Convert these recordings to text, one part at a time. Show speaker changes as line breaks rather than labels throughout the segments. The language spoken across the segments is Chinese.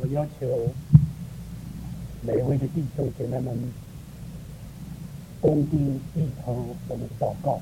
我要求每位的弟兄姐妹们恭敬低头，我们祷告。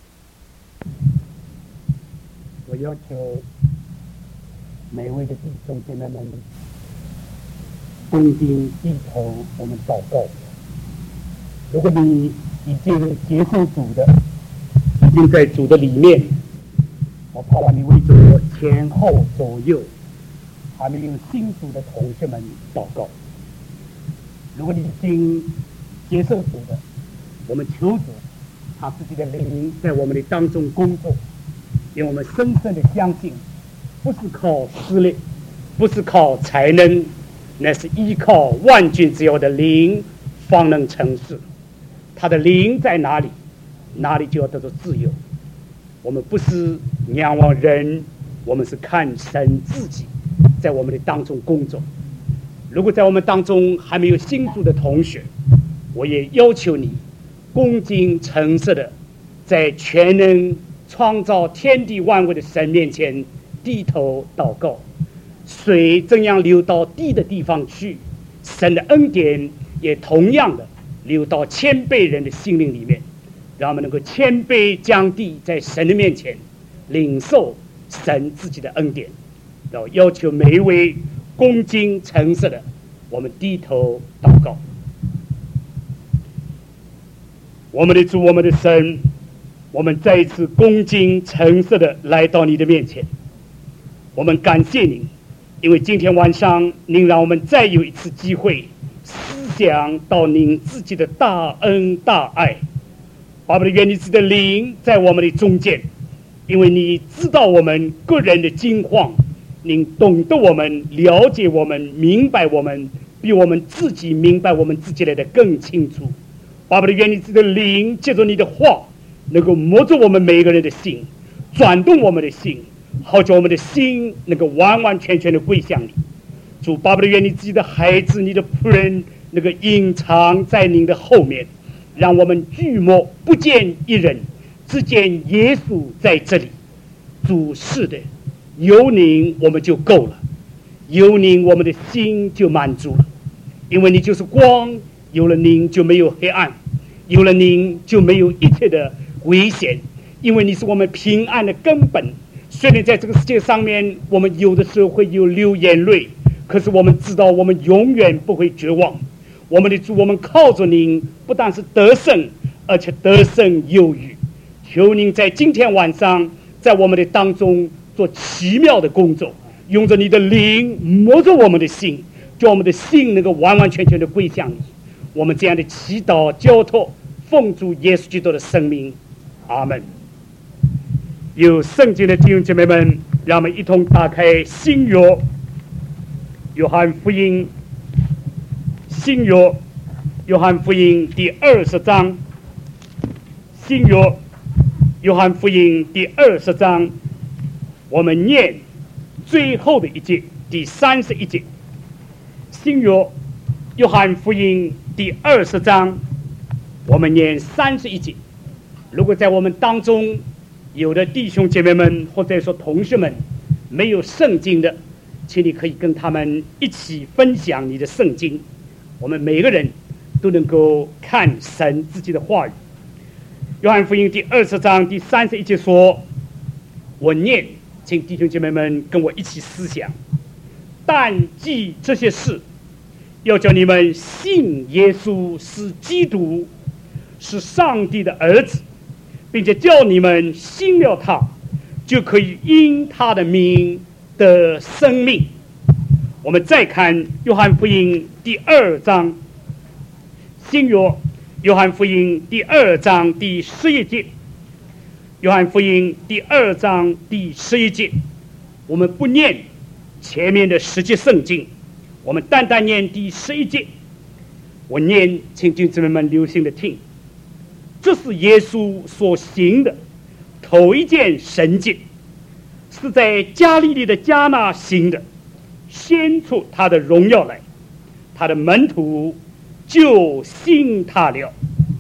我要求每位的弟兄姐妹们恭敬低头，我们祷告。如果你已经接受主的，已经在主的里面，我盼望你为着前后左右还没有信主的同学们祷告。如果你已经接受主的，我们求主他自己的灵在我们的当中工作，因为我们深深的相信，不是靠实力，不是靠才能，乃是依靠万军之有的灵方能成事。他的灵在哪里，哪里就要得到自由。我们不是仰望人，我们是看神自己在我们的当中工作。如果在我们当中还没有信主的同学，我也要求你恭敬诚实的在全能创造天地万物的神面前低头祷告。水怎样流到地的地方去，神的恩典也同样的流到谦卑人的心灵里面，让我们能够谦卑降低在神的面前，领受神自己的恩典。然后要求每一位恭敬诚实的，我们低头祷告。我们的主，我们的神，我们再一次恭敬诚实的来到你的面前，我们感谢您，因为今天晚上您让我们再有一次机会思想到您自己的大恩大爱。巴不得愿你自己的灵在我们的中间，因为你知道我们个人的境况，您懂得我们，了解我们，明白我们，比我们自己明白我们自己来的更清楚。巴不得愿你自己的灵借着你的话能够摸着我们每一个人的心，转动我们的心，好叫我们的心能够完完全全的归向你。主，巴不得愿你自己的孩子，你的仆人能够隐藏在您的后面，让我们举目不见一人，只见耶稣在这里。主，是的，有您我们就够了，有您我们的心就满足了，因为你就是光，有了您就没有黑暗，有了您就没有一切的危险，因为你是我们平安的根本。虽然在这个世界上面我们有的时候会有流眼泪，可是我们知道我们永远不会绝望。我们的主，我们靠着您不但是得胜，而且得胜有余。求您在今天晚上在我们的当中做奇妙的工作，用着你的灵摸着我们的心，叫我们的心能够完完全全的归向你。我们这样的祈祷交托奉主耶稣基督的圣名，阿们。有圣经的弟兄姐妹们，让我们一同打开新约约翰福音，新约约翰福音第20章，新约约翰福音第20章，我们念最后的一节，第31节。新约约翰福音第20章，我们念31节。如果在我们当中有的弟兄姐妹们或者说同学们没有圣经的，请你可以跟他们一起分享你的圣经，我们每个人都能够看神自己的话语。约翰福音第20章第31节说，我念，请弟兄姐妹们跟我一起思想。但记这些事，要叫你们信耶稣是基督，是上帝的儿子，并且叫你们信了他，就可以因他的名得生命。我们再看约翰福音第2章，新约约翰福音第2章第11节。约翰福音第2章第11节，我们不念前面的10节圣经，我们单单念第11节。我念，请弟兄姊妹们留心的听。这是耶稣所行的头一件神迹，是在加利利的迦拿行的，显出他的荣耀来，他的门徒就信他了。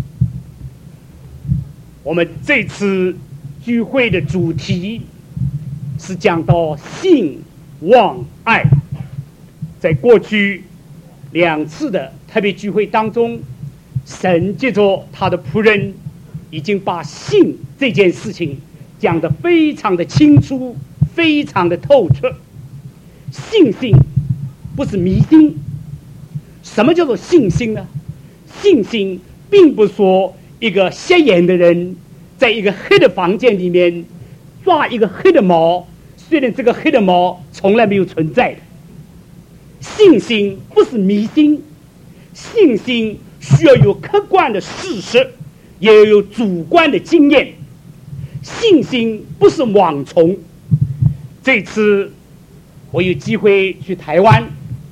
我们这次聚会的主题是讲到信望爱在过去2次的特别聚会当中，神借着他的仆人已经把信这件事情讲得非常的清楚，非常的透彻。信心不是迷信。什么叫做信心呢？信心并不是说一个瞎眼的人在一个黑的房间里面抓一个黑的猫，虽然这个黑的猫从来没有存在的。信心不是迷信，信心需要有客观的事实，也要有主观的经验。信心不是妄从。这次我有机会去台湾，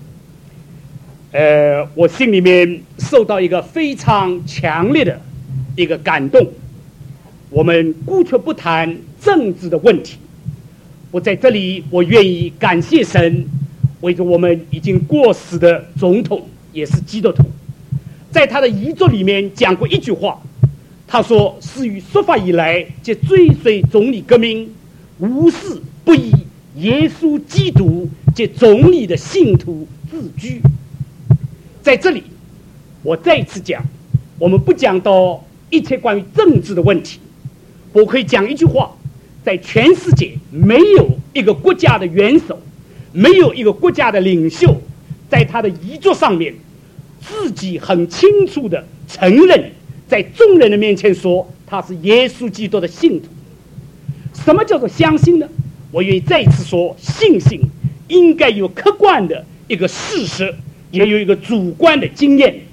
我心里面受到一个非常强烈的一个感动。我们姑且不谈政治的问题，我在这里我愿意感谢神，为着我们已经过世的总统，也是基督徒，在他的遗嘱里面讲过一句话，他说：是于说法以来，即追随总理革命，无事不以耶稣基督及总理的信徒自居。在这里我再一次讲，我们不讲到一切关于政治的问题，我可以讲一句话，在全世界没有一个国家的元首，没有一个国家的领袖，在他的遗嘱上面自己很清楚地承认，在众人的面前说他是耶稣基督的信徒。什么叫做相信呢？我愿意再一次说，信心应该有客观的一个事实，也有一个主观的经验。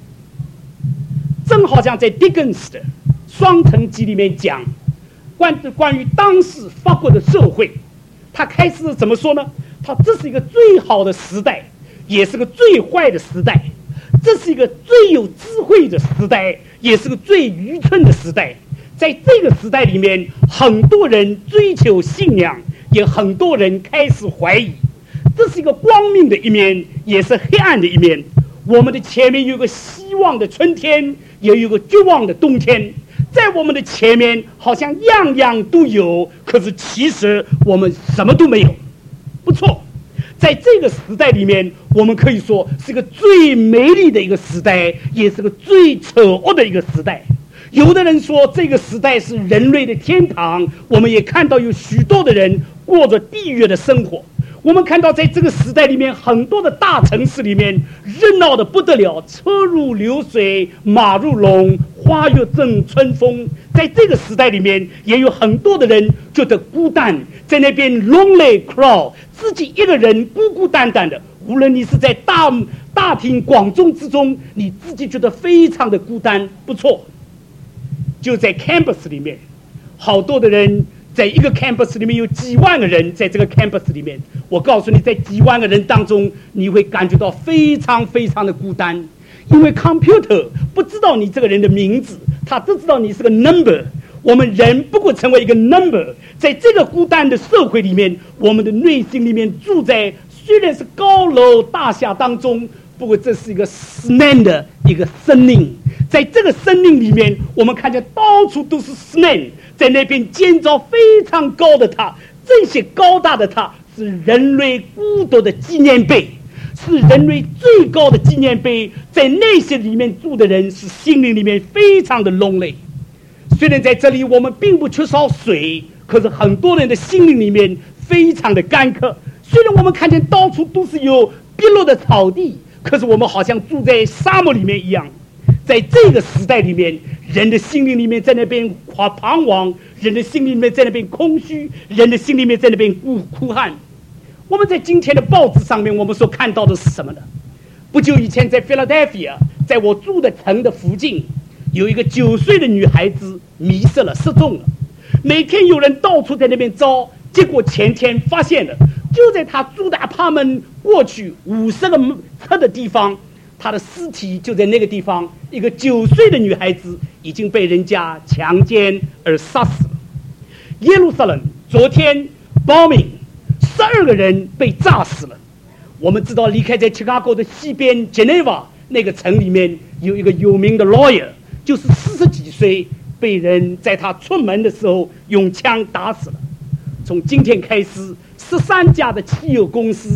正好像在狄更斯的《双城记》里面讲关于当时法国的社会，他开始怎么说呢？他这是一个最好的时代，也是个最坏的时代，这是一个最有智慧的时代，也是个最愚蠢的时代。在这个时代里面，很多人追求信仰，也很多人开始怀疑。这是一个光明的一面，也是黑暗的一面。我们的前面有个希望的春天，也有个绝望的冬天。在我们的前面好像样样都有，可是其实我们什么都没有。不错，在这个时代里面，我们可以说是个最美丽的一个时代，也是个最丑恶的一个时代。有的人说这个时代是人类的天堂，我们也看到有许多的人过着地狱的生活。我们看到在这个时代里面，很多的大城市里面热闹的不得了，车如流水，马如龙，花月正春风。在这个时代里面，也有很多的人觉得孤单，在那边 lonely crowd， 自己一个人孤孤单单的。无论你是在大庭广众之中，你自己觉得非常的孤单。不错，就在 campus 里面，好多的人，在一个 campus 里面有几万个人，在这个 campus 里面，我告诉你，在几万个人当中，你会感觉到非常非常的孤单，因为 computer 不知道你这个人的名字，他只知道你是个 number。我们人不过成为一个 number， 在这个孤单的社会里面，我们的内心里面住在虽然是高楼大厦当中，不过这是一个 snake 的一个生命。在这个生命里面，我们看见到处都是 snake， 在那边建造非常高的塔，这些高大的塔是人类孤独的纪念碑，是人类最高的纪念碑。在那些里面住的人是心灵里面非常的 lonely。虽然在这里我们并不缺少水，可是很多人的心灵里面非常的干渴。虽然我们看见到处都是有碧绿的草地，可是我们好像住在沙漠里面一样。在这个时代里面，人的心灵里面在那边彷徨，人的心里面在那边空虚，人的心里面在那边哭喊。我们在今天的报纸上面，我们所看到的是什么呢？不久以前在 Philadelphia， 在我住的城的附近，有一个9岁的女孩子迷失了，失踪了。每天有人到处在那边找，结果前天发现了，就在她住的 apartment 过去50个车的地方，她的尸体就在那个地方。一个9岁的女孩子已经被人家强奸而杀死了。耶路撒冷昨天bombing，12个人被炸死了。我们知道，离开在 Chicago 的西边 Geneva 那个城里面，有一个有名的 lawyer， 就是40几岁，被人在他出门的时候用枪打死了。从今天开始，13家的汽油公司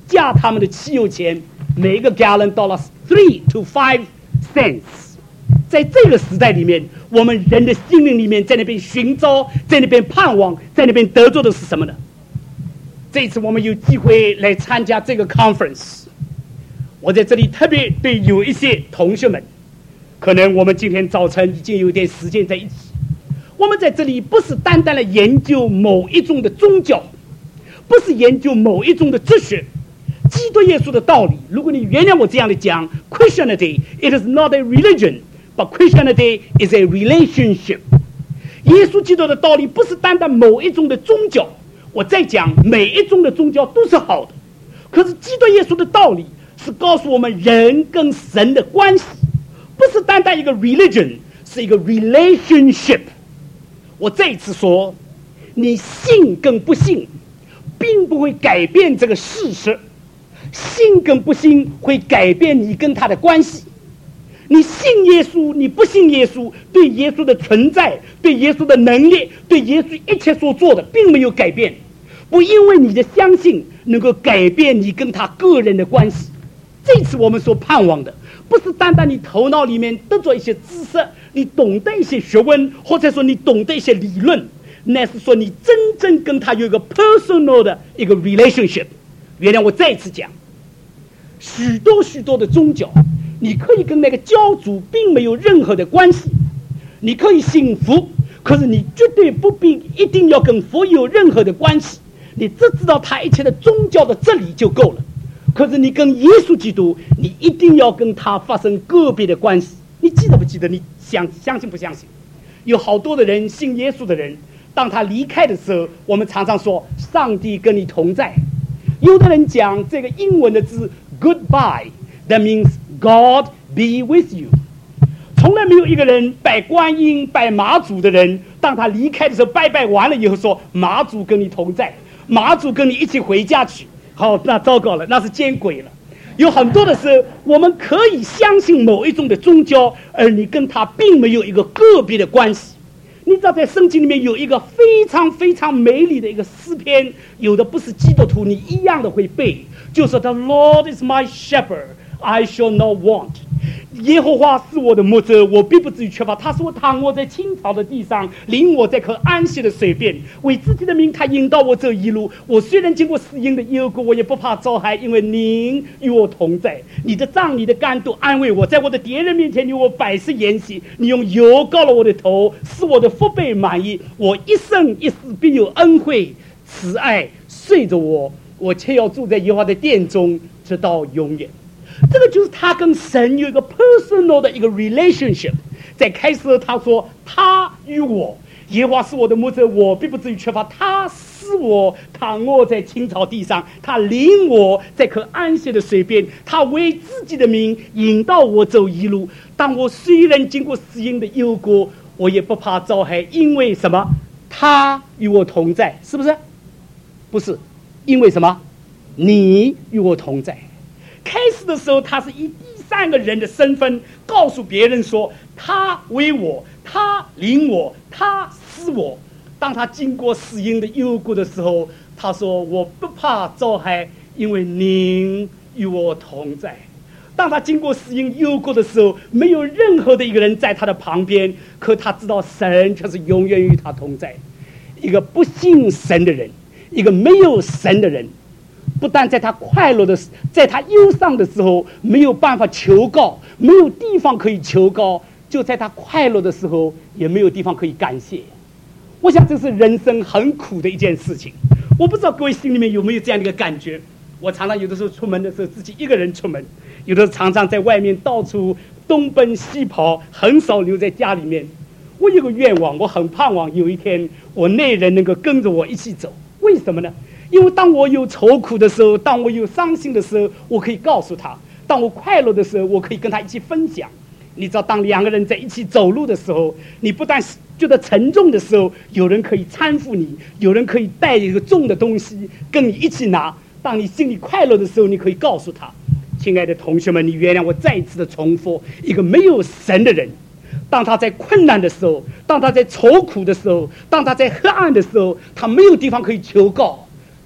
价他们的汽油钱，每一个 gallon 到了3 to 5 cents。在这个时代里面，我们人的心灵里面在那边寻找，在那边盼望，在那边得着的是什么呢？这一次我们有机会来参加这个 conference， 我在这里特别对有一些同学们，可能我们今天早晨已经有点时间在一起，我们在这里不是单单的研究某一种的宗教，不是研究某一种的哲学，基督耶稣的道理。如果你原谅我这样的讲 ，Christianity it is not a religion, but Christianity is a relationship。耶稣基督的道理不是单单某一种的宗教，我在讲每一种的宗教都是好的，可是基督耶稣的道理是告诉我们人跟神的关系，不是单单一个 religion， 是一个 relationship。我再一次说，你信跟不信并不会改变这个事实，信跟不信会改变你跟他的关系。你信耶稣，你不信耶稣，对耶稣的存在，对耶稣的能力，对耶稣一切所做的并没有改变，不因为你的相信能够改变你跟他个人的关系。这次我们所盼望的不是单单你头脑里面得着一些知识，你懂得一些学问，或者说你懂得一些理论，那是说你真正跟他有一个 personal 的一个 relationship。 原谅我再次讲，许多的宗教，你可以跟那个教主并没有任何的关系，你可以信佛，可是你绝对不必一定要跟佛有任何的关系，你只知道他一切的宗教的真理就够了。可是你跟耶稣基督，你一定要跟他发生个别的关系。你记得不记得？你相信不相信？有好多的人信耶稣的人，当他离开的时候，我们常常说上帝跟你同在。有的人讲这个英文的字 goodbye， that means God be with you。 从来没有一个人拜观音拜妈祖的人，当他离开的时候，拜拜完了以后说妈祖跟你同在，妈祖跟你一起回家去。好，那糟糕了，那是见鬼了。有很多的时候，我们可以相信某一种的宗教，而你跟他并没有一个个别的关系。你知道在圣经里面有一个非常美丽的一个诗篇，有的不是基督徒你一样的会背，就是 The Lord is my shepherd, I shall not want。 耶和华是我的牧者，我必不至于缺乏。他使我躺卧在青草的地上，领我在可安息的水边，为自己的名他引导我走一路。我虽然经过死荫的幽谷，我也不怕遭害，因为您与我同在。你的杖你的竿都安慰我，在我的敌人面前你我百事筵席，你用油膏了我的头，使我的腹背满意。我一生一世必有恩惠慈爱随着我，我却要住在耶和华的殿中，直到永远。这个就是他跟神有一个 personal 的一个 relationship。 在开始他说他与我，耶和华是我的牧者，我必不至于缺乏。他使我躺卧在青草地上，他领我在可安息的水边，他为自己的名引导我走一路。当我虽然经过死荫的幽谷，我也不怕遭害，因为什么？他与我同在，是不是？不是，因为什么？你与我同在。开始的时候，他是以第三个人的身份告诉别人说，他为我，他领我，他使我。当他经过死荫的幽谷的时候，他说我不怕遭害，因为您与我同在。当他经过死荫幽谷的时候，没有任何的一个人在他的旁边，可他知道神却是永远与他同在。一个不信神的人，一个没有神的人，不但在他快乐的，在他忧伤的时候没有办法求告，没有地方可以求告，就在他快乐的时候也没有地方可以感谢。我想这是人生很苦的一件事情。我不知道各位心里面有没有这样的一个感觉。我常常有的时候出门的时候自己一个人出门，有的常常在外面到处东奔西跑，很少留在家里面。我有个愿望，我很盼望有一天我内人能够跟着我一起走。为什么呢？因为当我有愁苦的时候，当我有伤心的时候，我可以告诉他；当我快乐的时候，我可以跟他一起分享。你知道，当两个人在一起走路的时候，你不但觉得沉重的时候，有人可以搀扶你，有人可以带一个重的东西跟你一起拿。当你心里快乐的时候，你可以告诉他：亲爱的同学们，你原谅我再一次的重复，一个没有神的人，当他在困难的时候，当他在愁苦的时候，当他在黑暗的时候，他没有地方可以求告，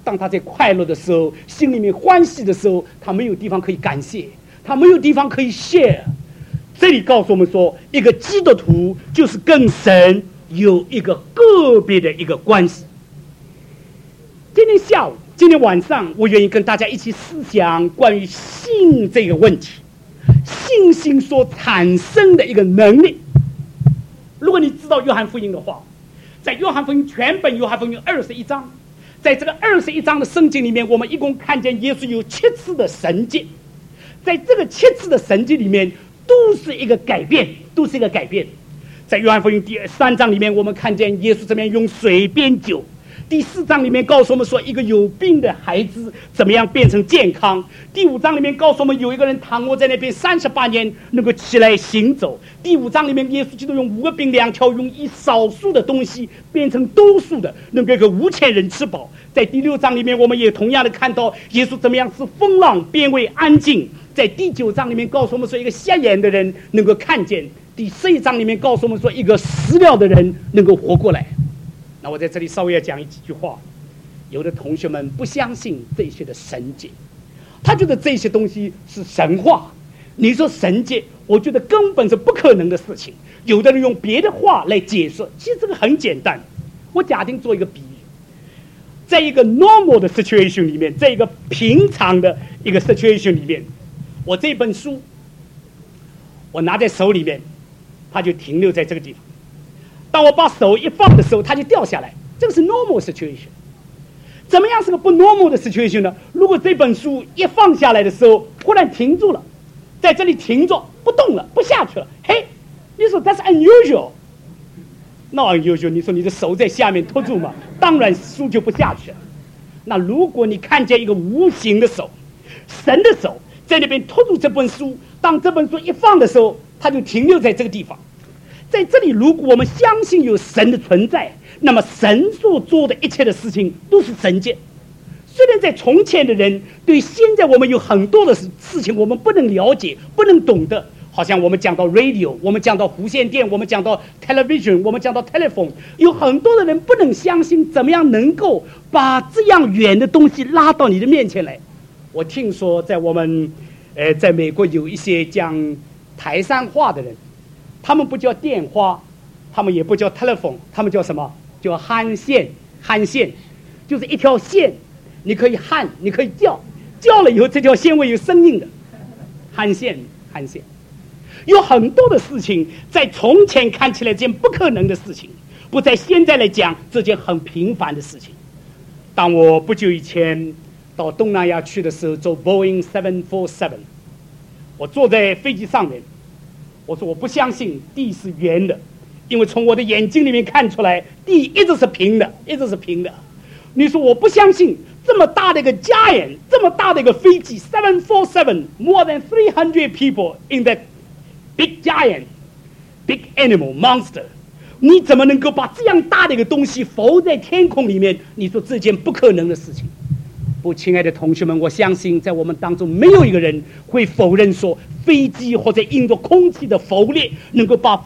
当他在快乐的时候，心里面欢喜的时候，他没有地方可以感谢，他没有地方可以 share。这里告诉我们说，一个基督徒就是跟神有一个个别的一个关系。今天下午、今天晚上，我愿意跟大家一起思想关于信这个问题，信心所产生的一个能力。如果你知道约翰福音的话，在约翰福音全本约翰福音21章，在这个21章的圣经里面，我们一共看见耶稣有7次的神迹，在这个7次的神迹里面，都是一个改变，都是一个改变。在约翰福音第3章里面，我们看见耶稣这边用水变酒。第4章里面告诉我们说，一个有病的孩子怎么样变成健康。第5章里面告诉我们，有一个人躺卧在那边38年，能够起来行走。第5章里面，耶稣基督用5个饼2条，用一少数的东西变成多数的，能够给5000人吃饱。在第6章里面，我们也同样的看到耶稣怎么样使风浪变为安静。在第9章里面告诉我们说，一个瞎眼的人能够看见。第11章里面告诉我们说，一个死了的人能够活过来。那我在这里稍微要讲几句话。有的同学们不相信这些的神迹，他觉得这些东西是神话。你说神迹，我觉得根本是不可能的事情。有的人用别的话来解释，其实这个很简单。我假定做一个比喻，在一个 normal 的 situation 里面，在一个平常的一个 situation 里面，我这本书我拿在手里面，它就停留在这个地方。当我把手一放的时候，它就掉下来。这个是 normal situation。怎么样是个不 normal 的 situation 呢？如果这本书一放下来的时候，忽然停住了，在这里停住不动了，不下去了，嘿，你说 that's unusual。那 unusual， 你说你的手在下面托住嘛？当然书就不下去了。那如果你看见一个无形的手，神的手在那边托住这本书，当这本书一放的时候，它就停留在这个地方。在这里，如果我们相信有神的存在，那么神所做的一切的事情都是神迹。虽然在从前的人对现在我们有很多的事情我们不能了解、不能懂得，好像我们讲到 radio， 我们讲到无线电，我们讲到 television， 我们讲到 telephone， 有很多的人不能相信怎么样能够把这样远的东西拉到你的面前来。我听说在我们在美国有一些讲台山话的人，他们不叫电话，他们也不叫 telephone， 他们叫什么？叫焊线。焊线就是一条线，你可以焊，你可以叫，叫了以后这条线会有声音的。焊线，焊线。有很多的事情在从前看起来这件不可能的事情，不在现在来讲这件很平凡的事情。当我不久以前到东南亚去的时候，坐 Boeing 747，我坐在飞机上面，我说我不相信地是圆的，因为从我的眼睛里面看出来，地一直是平的，一直是平的。你说我不相信这么大的一个 giant， 这么大的一个飞机 747， more than 300 people in that big giant, big animal monster， 你怎么能够把这样大的一个东西浮在天空里面？你说这件不可能的事情。不，亲爱的同学们，我相信在我们当中没有一个人会否认说，飞机或者因着空气的浮力，能够把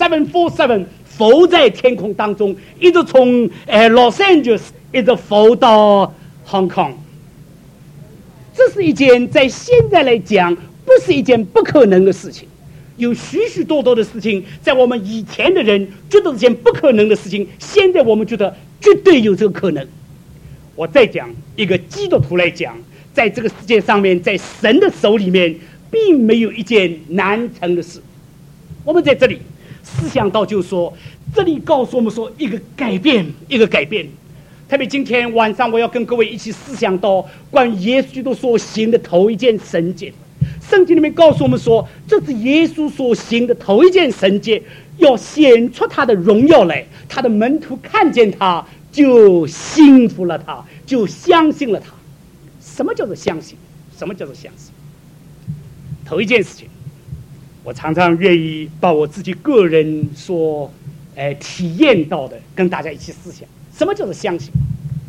747浮在天空当中，一直从Los Angeles 一直浮到 Hong Kong。这是一件在现在来讲不是一件不可能的事情。有许许多多的事情，在我们以前的人觉得是件不可能的事情，现在我们觉得绝对有这个可能。我再讲一个基督徒来讲，在这个世界上面，在神的手里面并没有一件难成的事。我们在这里思想到就是说，这里告诉我们说一个改变，一个改变。特别今天晚上我要跟各位一起思想到关于耶稣基督所行的头一件神迹。圣经里面告诉我们说，这是耶稣所行的头一件神迹，要显出他的荣耀来，他的门徒看见他就信服了他，就相信了他。什么叫做相信？什么叫做相信？头一件事情，我常常愿意把我自己个人所体验到的跟大家一起思想。什么叫做相信？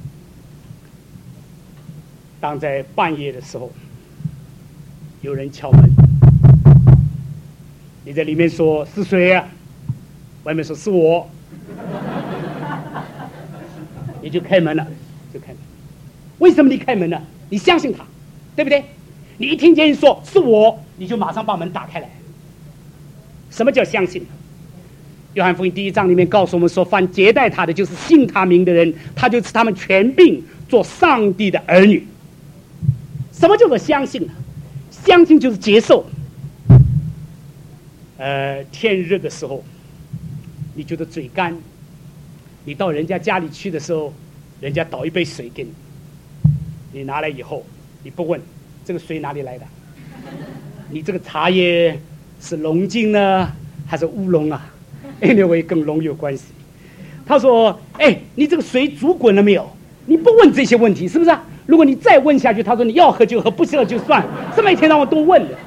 当在半夜的时候，有人敲门，你在里面说是谁啊？外面说是我。你就开门了，就开门。 为什么你开门呢？你相信他，对不对？你一听见人说是我，你就马上把门打开来。什么叫相信？约翰福音1章里面告诉我们说，凡接待他的，就是信他名的人，他就赐他们权柄做上帝的儿女。什么叫做相信呢？相信就是接受。天热的时候，你觉得嘴干，你到人家家里去的时候，人家倒一杯水给你，你拿来以后，你不问这个水哪里来的，你这个茶叶是龙井呢还是乌龙啊？anyway 跟龙有关系。他说：“哎，你这个水煮滚了没有？”你不问这些问题，是不是啊？如果你再问下去，他说你要喝就喝，不喝就算，这么一天到晚都问的。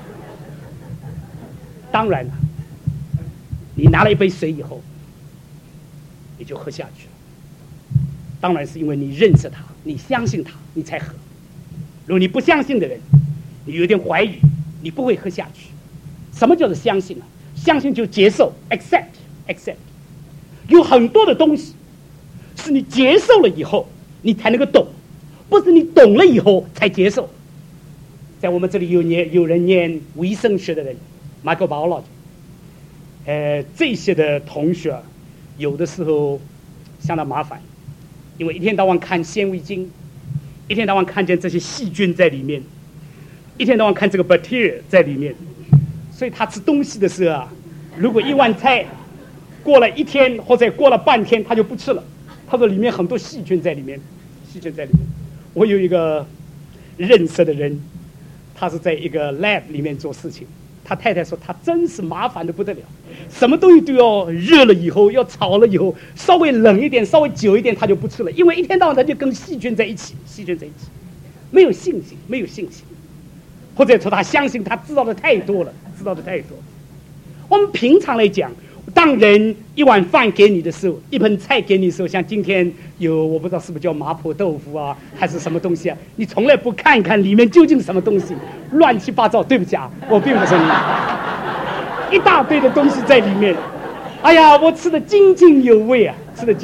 当然了，你拿了一杯水以后，你就喝下去了。当然是因为你认识他，你相信他，你才喝。如果你不相信的人，你有点怀疑，你不会喝下去。什么叫做相信啊？相信就接受 ，accept。有很多的东西是你接受了以后，你才能够懂，不是你懂了以后才接受。在我们这里有人念微生学的人 ，microbiology， 这些的同学有的时候相当麻烦，因为一天到晚看显微镜，一天到晚看见这些细菌在里面，一天到晚看这个 bacteria 在里面，所以他吃东西的时候啊，如果一碗菜过了1天或者过了半天，他就不吃了。他说里面很多细菌在里面，我有一个认识的人，他是在一个 lab 里面做事情。他太太说他真是麻烦的不得了，什么东西都要热了以后，要炒了以后，稍微冷一点，稍微久一点，他就不吃了，因为一天到晚他就跟细菌在一起，没有信心，或者说他相信他知道的太多了。我们平常来讲，当人一碗饭给你的时候，一盆菜给你的时候，像今天有我不知道是不是叫麻婆豆腐啊，还是什么东西啊，你从来不看看里面究竟什么东西，乱七八糟。对不起啊，我并不是你，一大堆的东西在里面。哎呀，我吃得津津有味啊，吃了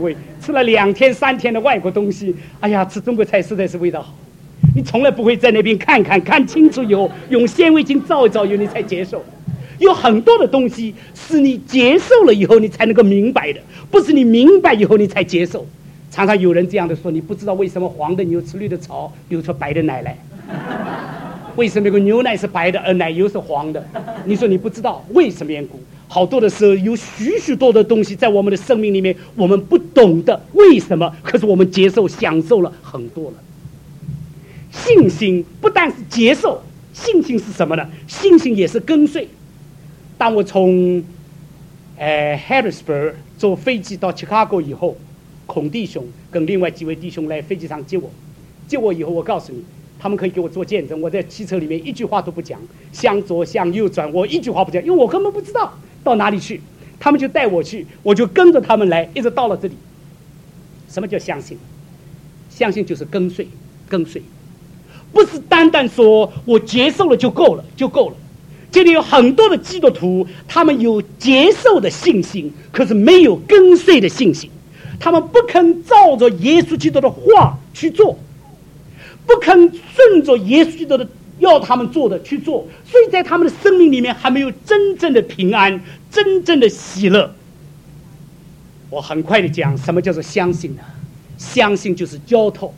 2天3天的外国东西，哎呀，吃中国菜实在是味道好。你从来不会在那边看清楚以后，用显微镜照一照以后，你才接受。有很多的东西是你接受了以后你才能够明白的，不是你明白以后你才接受。常常有人这样的说，你不知道为什么黄的牛吃绿的草流出白的奶来，为什么那个牛奶是白的而奶油是黄的？你说你不知道为什么缘故？好多的时候有许多的东西在我们的生命里面，我们不懂得为什么，可是我们接受享受了很多了。信心不但是接受，信心是什么呢？信心也是跟随。当我从Harrisburg 坐飞机到 Chicago 以后，孔弟兄跟另外几位弟兄来飞机上接我以后，我告诉你，他们可以给我做见证。我在汽车里面一句话都不讲，向左向右转，我一句话不讲，因为我根本不知道到哪里去。他们就带我去，我就跟着他们来，一直到了这里。什么叫相信？相信就是跟随，不是单单说我接受了就够了。这里有很多的基督徒，他们有接受的信心，可是没有跟随的信心。他们不肯照着耶稣基督的话去做，不肯顺着耶稣基督的要他们做的去做，所以在他们的生命里面还没有真正的平安，真正的喜乐。我很快的讲什么叫做相信呢？相信就是交托。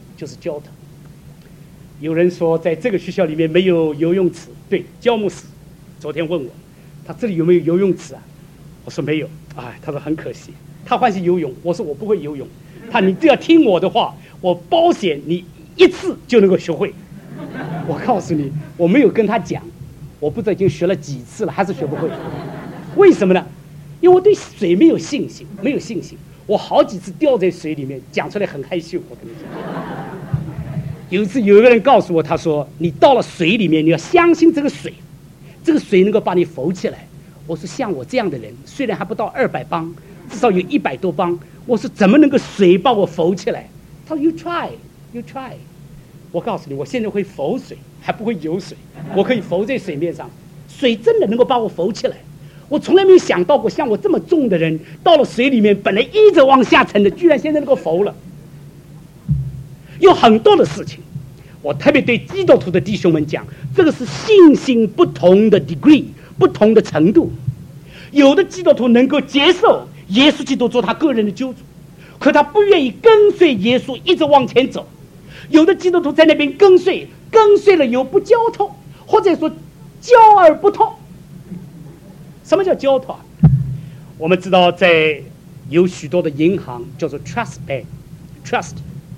有人说在这个学校里面没有游泳池，对，焦牧师昨天问我，他这里有没有游泳池啊？我说没有。他说很可惜，他欢喜游泳。我说我不会游泳。你只要听我的话，我保险你一次就能够学会。我告诉你，我没有跟他讲，我不知道已经学了几次了，还是学不会。为什么呢？因为我对水没有信心，我好几次掉在水里面，讲出来很害羞。我跟你讲，有一次有一个人告诉我，他说你到了水里面，你要相信这个水能够把你浮起来。我说像我这样的人，虽然还不到200磅，至少有100多磅，我说怎么能够水把我浮起来？他说 you try。我告诉你，我现在会浮水，还不会游水，我可以浮在水面上，水真的能够把我浮起来。我从来没有想到过，像我这么重的人，到了水里面本来一直往下沉的，居然现在能够浮了。 有很多的事情。我特别对基督徒的弟兄们讲，这个是信心不同的 degree， 不同的程度。有的基督徒能够接受耶稣基督做他个人的救主，可他不愿意跟随耶稣一直往前走。有的基督徒在那边跟随了又不交托，或者说交而不托。什么叫交托？我们知道在有许多的银行叫做 trust bank， trust。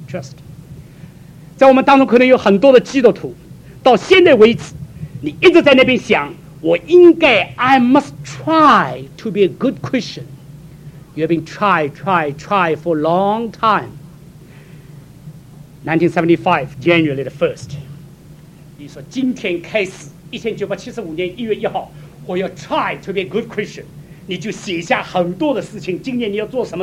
在我们当中可能有很多的基督徒，到现在为止，你一直在那边想，我应该 I must try to be a good Christian. You have been try for a long time. 1975 January the 1st， 你说今天开始，1975年1月1号，我要 try to be a good Christian， 你就写下很多的事情，今年你要做什么。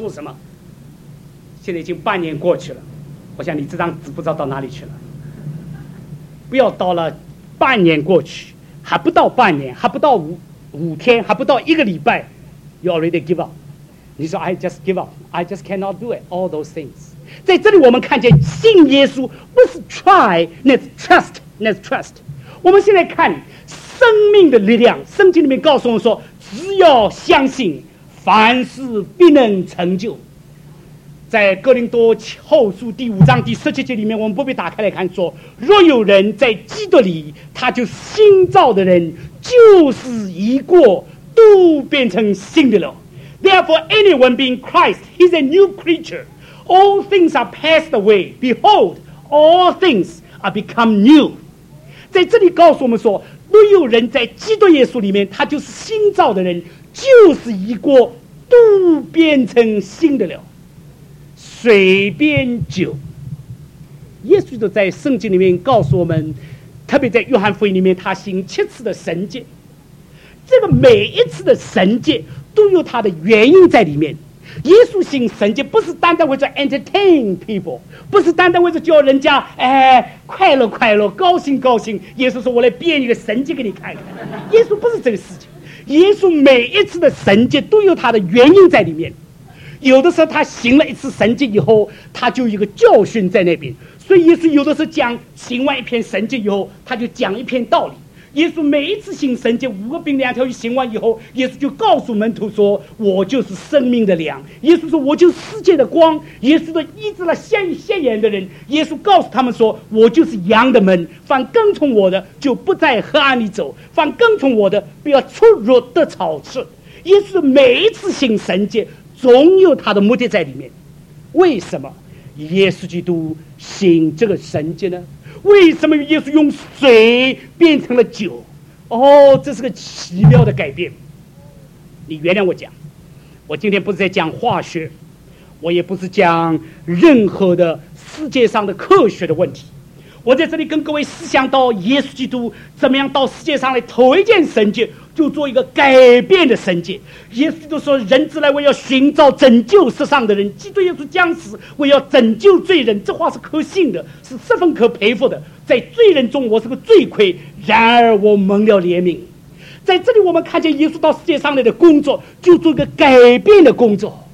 现在已经半年过去了，我想你这张纸不知道到哪里去了。不要到了半年过去，还不到半年，还不到五天，还不到1个礼拜 ，you already give up。你说 I just give up, I just cannot do it, all those things。在这里我们看见信耶稣不是 try， 那是 trust， 那是 trust。我们现在看生命的力量，圣经里面告诉我们说，只要相信，凡事必能成就。在哥林多后书第5章第17节里面，我们不必打开来看，说若有人在基督里，他就新造的人，旧事已过，都变成新的了。Therefore, anyone being Christ, he's a new creature. All things are passed away. Behold, all things are become new. 在这里告诉我们说，若有人在基督耶稣里面，他就是新造的人，旧事已过，都变成新的了。水变酒，耶稣就在圣经里面告诉我们，特别在约翰福音里面，他行7次的神迹。这个每一次的神迹都有它的原因在里面。耶稣行神迹不是单单为了 entertain people， 不是单单为了叫人家快乐高兴。耶稣说我来编一个神迹给你看看。耶稣不是这个事情，耶稣每一次的神迹都有它的原因在里面。有的时候他行了一次神迹以后，他就有一个教训在那边，所以耶稣有的时候行完一篇神迹以后，他就讲一篇道理。耶稣每一次行神迹，5个饼2条鱼行完以后，耶稣就告诉门徒说，我就是生命的粮。耶稣说我就是世界的光。耶稣都医治了瞎眼的人。耶稣告诉他们说，我就是羊的门，凡跟从我的就不在黑暗里走，凡跟从我的不要出入得草吃。耶稣每一次行神迹总有他的目的在里面。为什么耶稣基督行这个神迹呢？为什么耶稣用水变成了酒？这是个奇妙的改变。你原谅我讲，我今天不是在讲化学，我也不是讲任何的世界上的科学的问题。我在这里跟各位思想到耶稣基督怎么样到世界上来，头一件神迹就做一个改变的神迹。耶稣基督说，人子来为要寻找拯救世上的人，基督耶稣将死为要拯救罪人。这话是可信的，是十分可佩服的。在罪人中我是个罪魁，然而我蒙了怜悯。在这里我们看见耶稣到世界上来的工作就做一个改变的工作，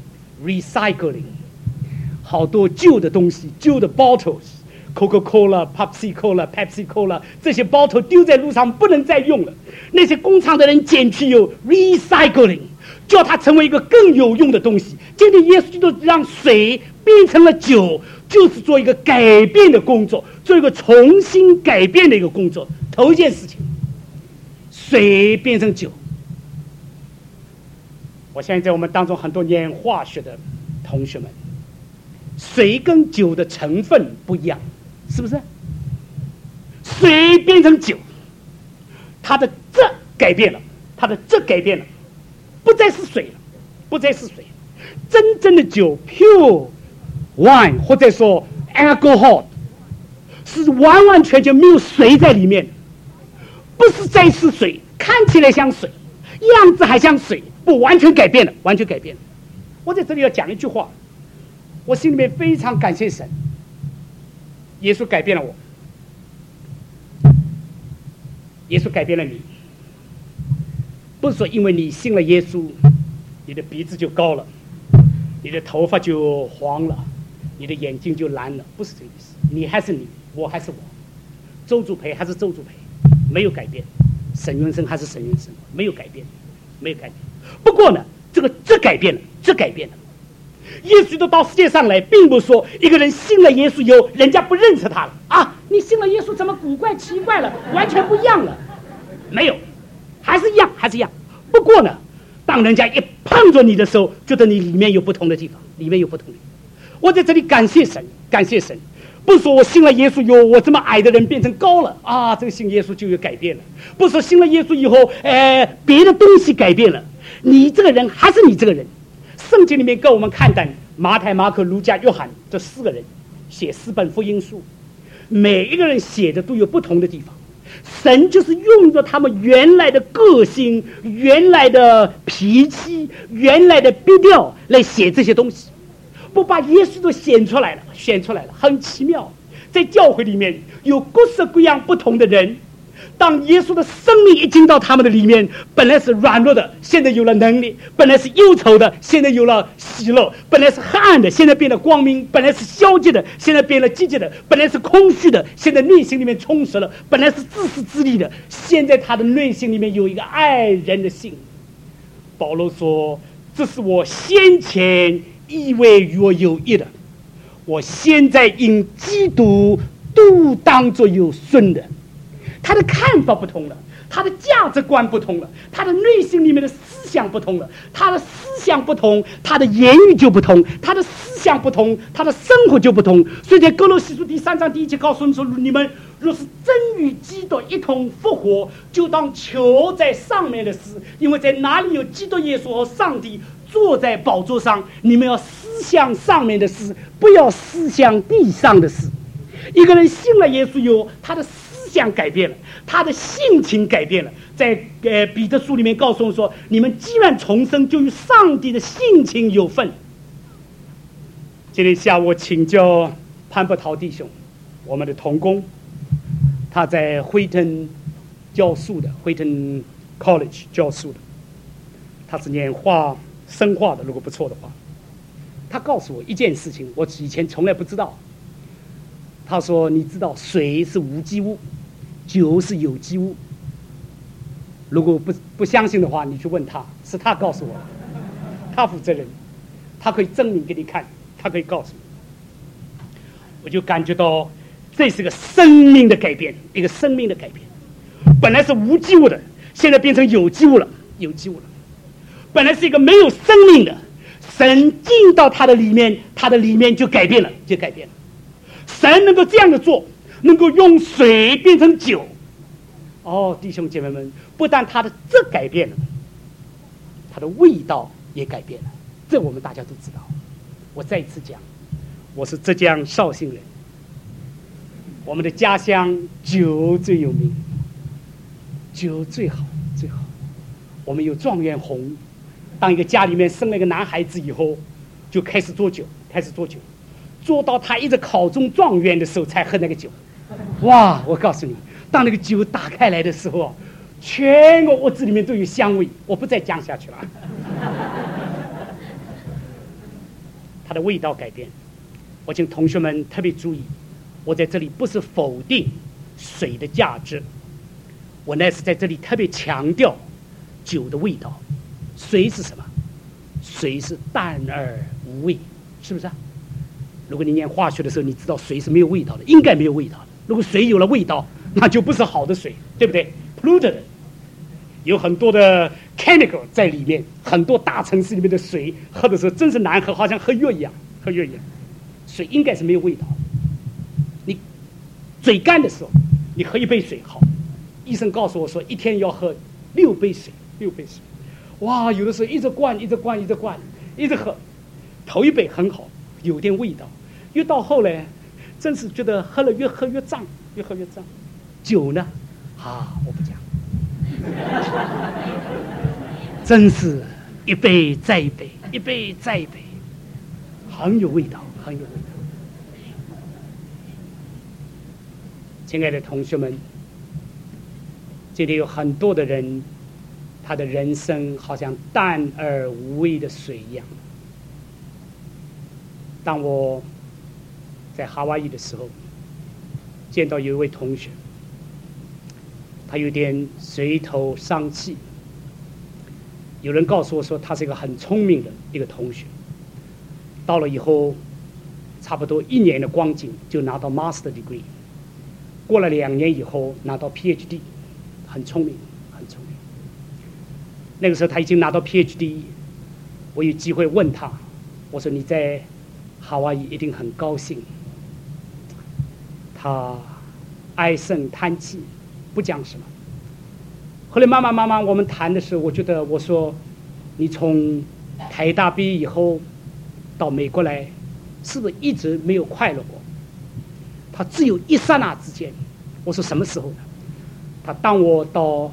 recycling 好多旧的东西，旧的 bottles，Coca-Cola、Pepsi Cola 这些包头丢在路上不能再用了，那些工厂的人捡去有 recycling， 叫它成为一个更有用的东西。今天耶稣基督让水变成了酒，就是做一个改变的工作，做一个重新改变的一个工作。头一件事情，水变成酒。我相信在我们当中很多念化学的同学们，水跟酒的成分不一样，是不是？水变成酒，它的质改变了，不再是水了，真正的酒 pure wine 或者说 alcohol 是完完全全没有水在里面，不是再是水，看起来像水，样子还像水，不，完全改变了。我在这里要讲一句话，我心里面非常感谢神，耶稣改变了我，耶稣改变了你。不是说因为你信了耶稣，你的鼻子就高了，你的头发就黄了， 你的眼睛就蓝了，不是这个意思。你还是你，我还是我，周主培还是周主培，没有改变。沈云生还是沈云生，没有改变，没有改变。不过呢，这改变了，这改变了。耶稣都到世界上来，并不是说一个人信了耶稣以后，人家不认识他了啊！你信了耶稣怎么古怪奇怪了，完全不一样了？没有，还是一样，还是一样。不过呢，当人家一碰着你的时候，觉得你里面有不同的地方，里面有不同的地方。我在这里感谢神，感谢神。不是说我信了耶稣以后，我这么矮的人变成高了啊！这个信耶稣就有改变了。不是说信了耶稣以后，别的东西改变了，你这个人还是你这个人。圣经里面跟我们看到马太、马可、路加、约翰这4个人写4本福音书，每一个人写的都有不同的地方。神就是用着他们原来的个性、原来的脾气、原来的笔调来写这些东西，不把耶稣都显出来了，很奇妙。在教会里面有各式各样不同的人，当耶稣的生命一进到他们的里面，本来是软弱的，现在有了能力；本来是忧愁的，现在有了喜乐；本来是黑暗的，现在变得光明；本来是消极的，现在变得积极的；本来是空虚的，现在内心里面充实了；本来是自私自利的，现在他的内心里面有一个爱人的心。保罗说：“这是我先前以为与我有益的，我现在因基督都当作有损的。”他的看法不同了，他的价值观不同了，他的内心里面的思想不同了，他的思想不同，他的言语就不同，他的思想不同，他的生活就不同。所以在哥罗西书第3章第1节告诉你说：“你们若是真与基督一同复活，就当求在上面的事，因为在哪里有基督耶稣和上帝坐在宝座上，你们要思想上面的事，不要思想地上的事。”一个人信了耶稣以后，他的思想改变了，他的性情改变了。在彼得书里面告诉我们说：“你们既然重生，就与上帝的性情有份。”今天下午我请教潘伯涛弟兄，我们的同工，他在惠顿教书的，惠顿 College 教书的，他是念生化的，如果不错的话，他告诉我一件事情，我以前从来不知道。他说：“你知道水是无机物，酒是有机物。如果不相信的话，你去问他，是他告诉我的，他负责任，他可以证明给你看，他可以告诉你。”我就感觉到这是个生命的改变，一个生命的改变。本来是无机物的，现在变成有机物了，有机物了。本来是一个没有生命的，神进到他的里面，他的里面就改变了，就改变了。神能够这样的做，能够用水变成酒。哦，弟兄姐妹们，不但他的这改变了，他的味道也改变了，这我们大家都知道。我再一次讲，我是浙江绍兴人，我们的家乡酒最有名，酒最好最好。我们有状元红，当一个家里面生了一个男孩子以后，就开始做酒，做到他一直考中状元的时候才喝那个酒。哇，我告诉你，当那个酒打开来的时候，全个屋子里面都有香味。我不再讲下去了。它的味道改变。我请同学们特别注意，我在这里不是否定水的价值，我乃是在这里特别强调酒的味道。水是什么？水是淡而无味，是不是啊？如果你念化学的时候，你知道水是没有味道的，应该没有味道的。如果水有了味道，那就不是好的水，对不对 ？polluted 有很多的 chemical 在里面，很多大城市里面的水喝的时候真是难喝，好像喝药一样，水应该是没有味道的。你嘴干的时候，你喝一杯水好，医生告诉我说一天要喝6杯水。哇，有的时候一直灌，一直喝，头一杯很好，有点味道，越到后来，真是觉得喝了越喝越胀。酒呢，我不讲，真是一杯再一杯，很有味道。亲爱的同学们，今天有很多的人，他的人生好像淡而无味的水一样。当我在夏威夷的时候，见到有一位同学，他有点垂头丧气。有人告诉我说，他是一个很聪明的一个同学，到了以后，差不多1年的光景就拿到 Master Degree， 过了2年以后拿到 PhD， 很聪明，很聪明。那个时候他已经拿到 PhD， 我有机会问他，我说你在夏威夷一定很高兴。他唉声叹气，不讲什么。后来慢慢我们谈的时候，我说你从台大毕业以后到美国来，是不是一直没有快乐过？他只有一刹那之间。我说什么时候呢？他当我到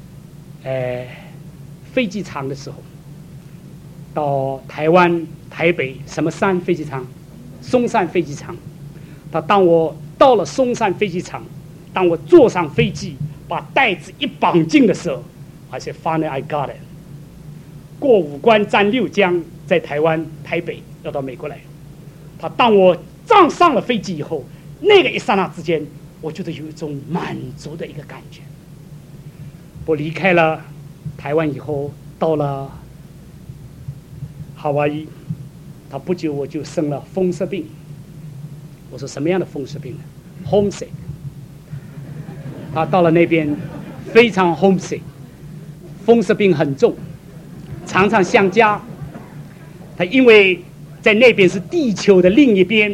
飞机场的时候，到台湾台北什么山飞机场，松山飞机场。他当我到了松山飞机场，当我坐上飞机，把带子一绑进的时候， I said finally I got it。 过5关斩6将，在台湾台北要到美国来。他当我上了飞机以后，那个一刹那之间，我觉得有一种满足的一个感觉。我离开了台湾以后，到了夏威夷，他不久我就生了风湿病。我说什么样的风湿病呢？ homesick。 他到了那边非常 homesick， 风湿病很重，常常想家。他因为在那边是地球的另一边，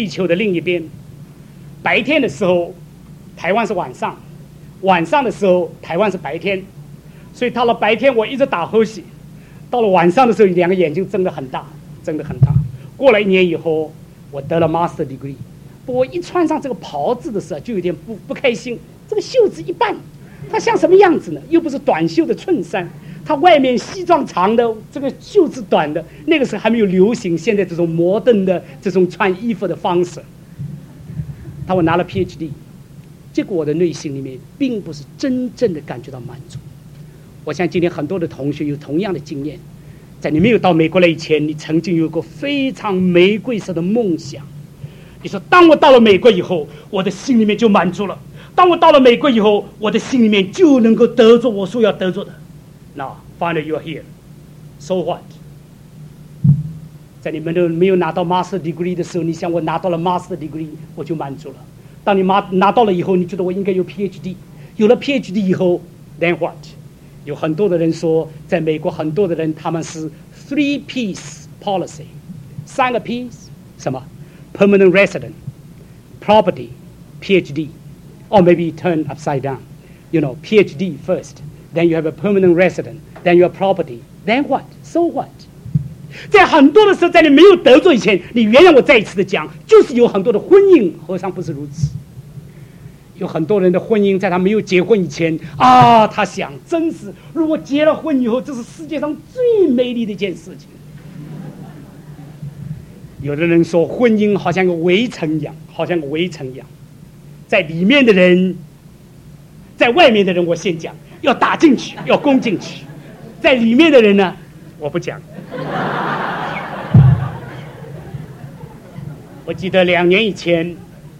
白天的时候台湾是晚上，晚上的时候台湾是白天，所以到了白天我一直打呼吸，到了晚上的时候2个眼睛睁得很大。过了1年以后，我得了 Master Degree， 不过一穿上这个袍子的时候就有点不开心。这个袖子一半，它像什么样子呢？又不是短袖的衬衫，它外面西装长的，这个袖子短的。那个时候还没有流行现在这种摩登的这种穿衣服的方式。我拿了 PhD， 结果我的内心里面并不是真正的感觉到满足。我想今天很多的同学有同样的经验，在你没有到美国来以前，你曾经有过非常玫瑰色的梦想。你说，当我到了美国以后，我的心里面就满足了。当我到了美国以后，我的心里面就能够得着我所要得着的。Now, finally you are here. So what? 在你们都没有拿到 Master Degree 的时候，你想我拿到了 Master Degree， 我就满足了。当你拿到了以后，你觉得我应该有 PhD， 有了 PhD 以后 ，then what？ 有很多的人说，在美国很多的人他们是 3 Ps policy， 3个 Ps 什么 ？Permanent resident, property, PhD。Or maybe turn upside down. You know, PhD first, then you have a permanent resident, then your property, then what? So what? 在很多的时候，在你没有得罪以前，你原谅我再一次的讲，就是有很多的婚姻何尝不是如此？有很多人的婚姻，在他没有结婚以前啊，他想，真是如果结了婚以后，这是世界上最美丽的一件事情。有的人说，婚姻好像个围城一样，在里面的人，在外面的人，我先讲，要打进去，要攻进去。在里面的人呢，我不讲。我记得2年以前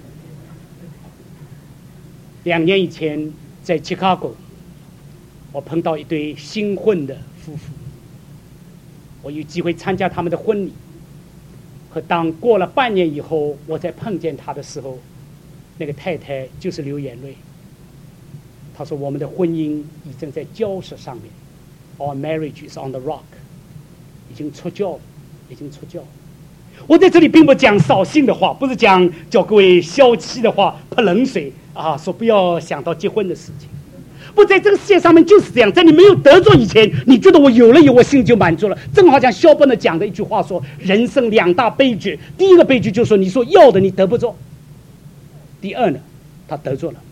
在 Chicago， 我碰到一对新婚的夫妇，我有机会参加他们的婚礼。可当过了半年以后，我再碰见他的时候，那个太太就是流眼泪。她说：“我们的婚姻已经在礁石上面 ，Our marriage is on the rock， 已经出礁了。我在这里并不讲扫兴的话，不是讲叫各位消气的话，泼冷水啊，说不要想到结婚的事情。不，在这个世界上面就是这样，在你没有得着以前，你觉得我有了以后，我心就满足了。正好像肖邦的讲的一句话说：人生2大悲剧，第一个悲剧就是说，你说要的你得不着；第二呢，他得着了。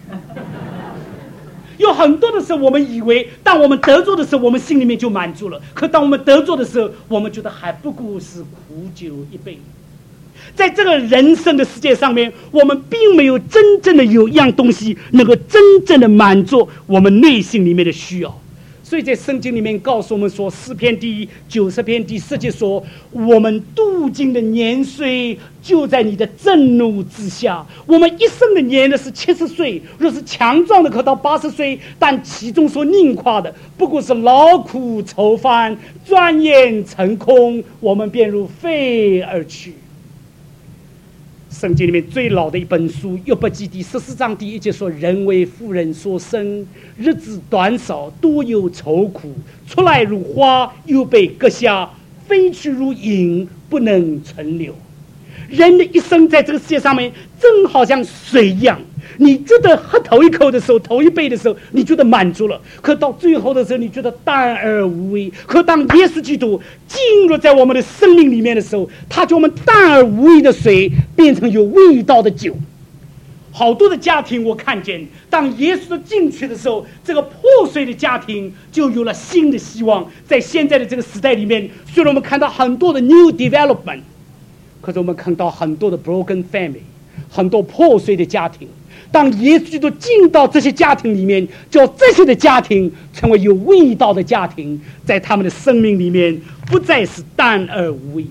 有很多的时候，我们以为当我们得着的时候，我们心里面就满足了。可当我们得着的时候，我们觉得还不过是苦酒一杯。在这个人生的世界上面，我们并没有真正的有一样东西能够真正的满足我们内心里面的需要。 所以在圣经里面告诉我们说，诗篇第90篇第10节说，我们度尽的年岁就在你的震怒之下。我们一生的年呢是70岁，若是强壮的可到80岁，但其中所宁夸的不过是劳苦愁烦，转眼成空，我们便如飞而去。圣经里面最老的一本书约伯记第14章第1节说，人为妇人所生，日子短少，多有愁苦，出来如花，又被割下，飞去如影，不能存留。人的一生在这个世界上面正好像水一样，你觉得喝头一口的时候，头一杯的时候，你觉得满足了，可到最后的时候，你觉得淡而无味。可当耶稣基督进入在我们的生命里面的时候，他将我们淡而无味的水变成有味道的酒。好多的家庭我看见，当耶稣进去的时候，这个破碎的家庭就有了新的希望。在现在的这个时代里面，虽然我们看到很多的 new development，可是我们看到很多的 broken family， 很多破碎的家庭。当耶稣基督进到这些家庭里面，叫这些的家庭成为有味道的家庭，在他们的生命里面不再是淡而无味的。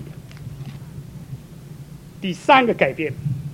第3个改变，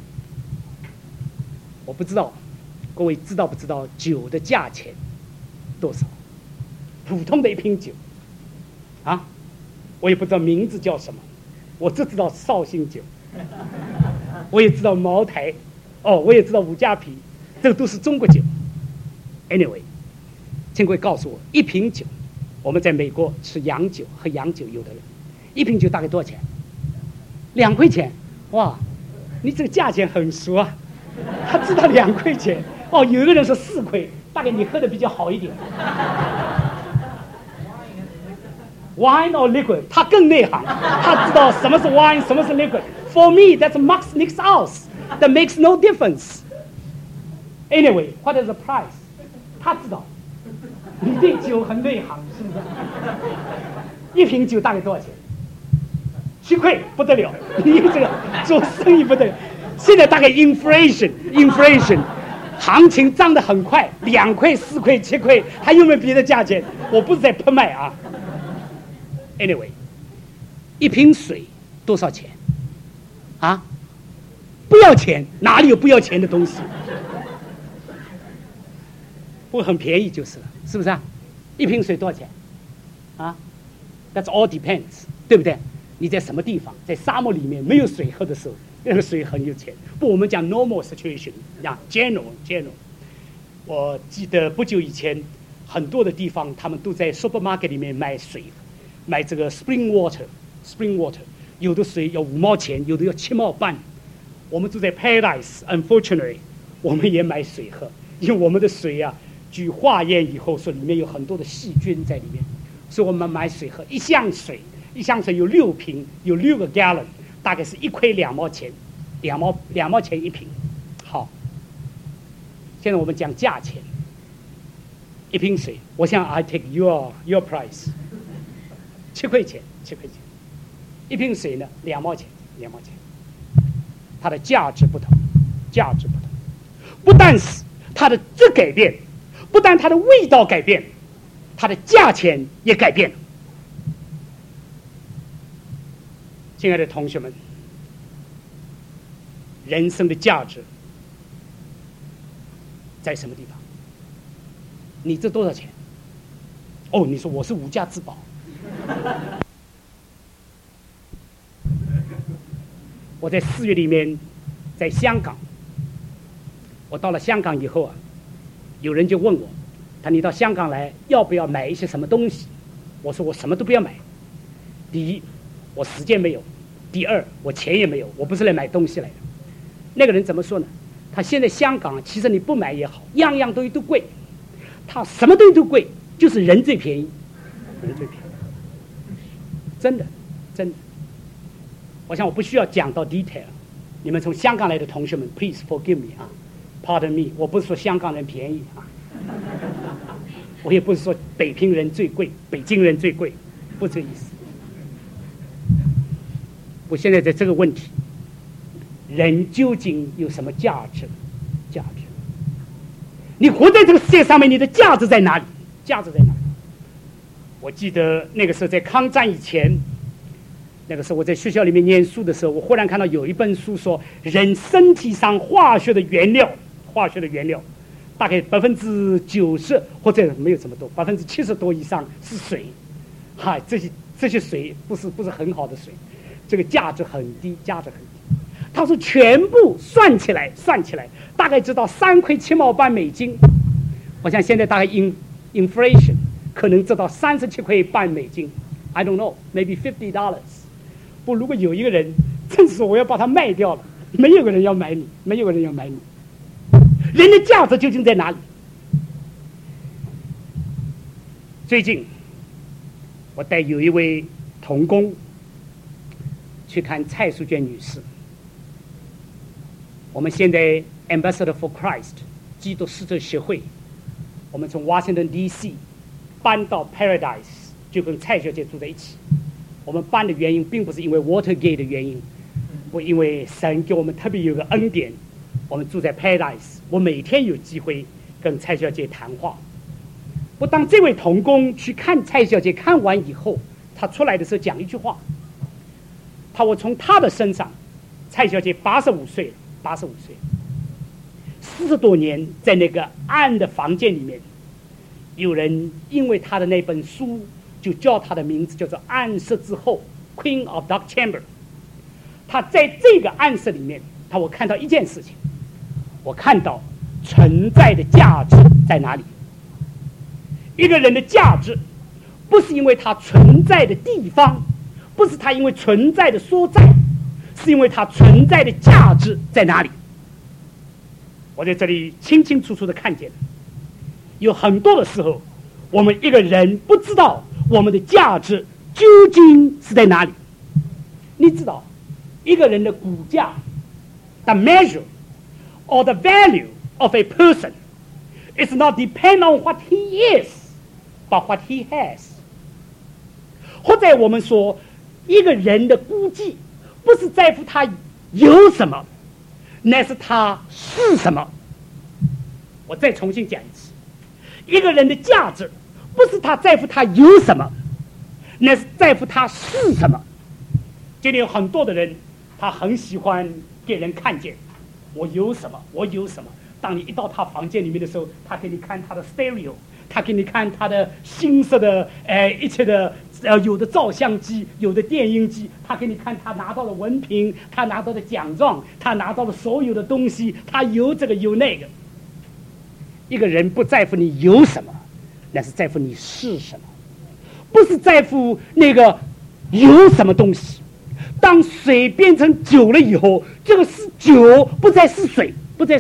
我不知道各位知道不知道酒的价钱多少？普通的一瓶酒啊，我也不知道名字叫什么，我只知道绍兴酒，我也知道茅台，我也知道五加皮，这个都是中国酒。Anyway， 请各位告诉我，一瓶酒，我们在美国吃洋酒，喝洋酒，有的人一瓶酒大概多少钱？2块钱。哇，你这个价钱很熟啊，他知道2块钱。有一个人说4块，大概你喝的比较好一点。Wine or liquid， 他更内行，他知道什么是 wine， 什么是 liquid。For me, that's Max Nick's house. That makes no difference. Anyway, what is the price? 他知道。你对酒很内行，是不是？一瓶酒大概多少钱？7块，不得了！你这个做生意不得了。现在大概 inflation， 行情涨得很快，2块、4块、7块，还有没有别的价钱？我不是在拍卖啊。Anyway， 一瓶水多少钱？啊？不要钱，哪里有不要钱的东西？不很便宜就是了，是不是啊？一瓶水多少钱？啊 ？That's all depends， 对不对？你在什么地方？在沙漠里面没有水喝的时候，那个水很有钱。不，我们讲 normal situation， 讲 general。我记得不久以前，很多的地方他们都在 supermarket 里面卖水，买这个 spring water， 有的水要5毛钱，有的要7毛半。我们住在 Paradise，unfortunately， 我们也买水喝，因为我们的水啊，据化验以后说里面有很多的细菌在里面，所以我们买水喝。一箱水有6瓶，有6个 gallon， 大概是1块2毛钱，2毛钱一瓶。好，现在我们讲价钱，一瓶水，我想 I take your price， 7块钱，一瓶水呢2毛钱，它的价值不同，不但是它的质改变，不但它的味道改变，它的价钱也改变了。亲爱的同学们，人生的价值在什么地方？你这多少钱？你说我是无价之宝。我在4月里面在香港，我到了香港以后啊，有人就问我，你到香港来要不要买一些什么东西？我说我什么都不要买。第一，我时间没有；第二，我钱也没有，我不是来买东西来的。那个人怎么说呢？他现在香港其实你不买也好，样样东西都贵，他什么东西都贵，就是人最便宜，真的。我想我不需要讲到 detail， 你们从香港来的同学们 ，please forgive me 啊 ，pardon me， 我不是说香港人便宜啊，我也不是说北平人最贵，北京人最贵，不是这个意思。我现在在这个问题，人究竟有什么价值？你活在这个世界上面，你的价值在哪里？ 我记得那个时候在抗战以前，那个时候我在学校里面念书的时候，我忽然看到有一本书说，人身体上化学的原料大概90%或者没有这么多，70%多以上是水。这些水不是很好的水，这个价值很低。他说全部算起来大概知道3块7毛半美金。我想现在大概inflation 可能知道37块半美金。I don't know, maybe $50。不，如果有一个人真是说我要把它卖掉了，没有个人要买你。人的价值究竟在哪里？最近我带有一位同工去看蔡淑娟女士。我们现在 Ambassador for Christ 基督使者协会，我们从 Washington D.C. 搬到 Paradise， 就跟蔡小姐住在一起。我们搬的原因并不是因为 Watergate 的原因，不，因为神给我们特别有个恩典，我们住在 Paradise， 我每天有机会跟蔡小姐谈话。我当这位同工去看蔡小姐，看完以后，他出来的时候讲一句话，我从他的身上，蔡小姐85岁，40多年在那个暗的房间里面，有人因为他的那本书就叫他的名字，叫做《暗室之后》 Queen of Dark Chamber。 他在这个暗室里面，我看到一件事情，我看到存在的价值在哪里。一个人的价值不是因为他存在的地方，不是他因为存在的所在，是因为他存在的价值在哪里。我在这里清清楚楚的看见，有很多的时候我们一个人不知道我们的价值究竟是在哪里。你知道一个人的骨架 the measure or the value of a person is not depend on what he is but what he has。 或者我们说一个人的估计不是在乎他有什么，那是他是什么。我再重新讲一次，一个人的价值不是他在乎他有什么，那是在乎他是什么。今天有很多的人，他很喜欢给人看见我有什么，我有什么。当你一到他房间里面的时候，他给你看他的 stereo， 他给你看他的新式的一切的有的照相机，有的电音机，他给你看他拿到的文凭，他拿到的奖状，他拿到的所有的东西，他有这个有那个。一个人不在乎你有什么，那是在乎你是什么，不是在乎那个有什么东西。当水变成酒了以后，这个是酒，不再是水。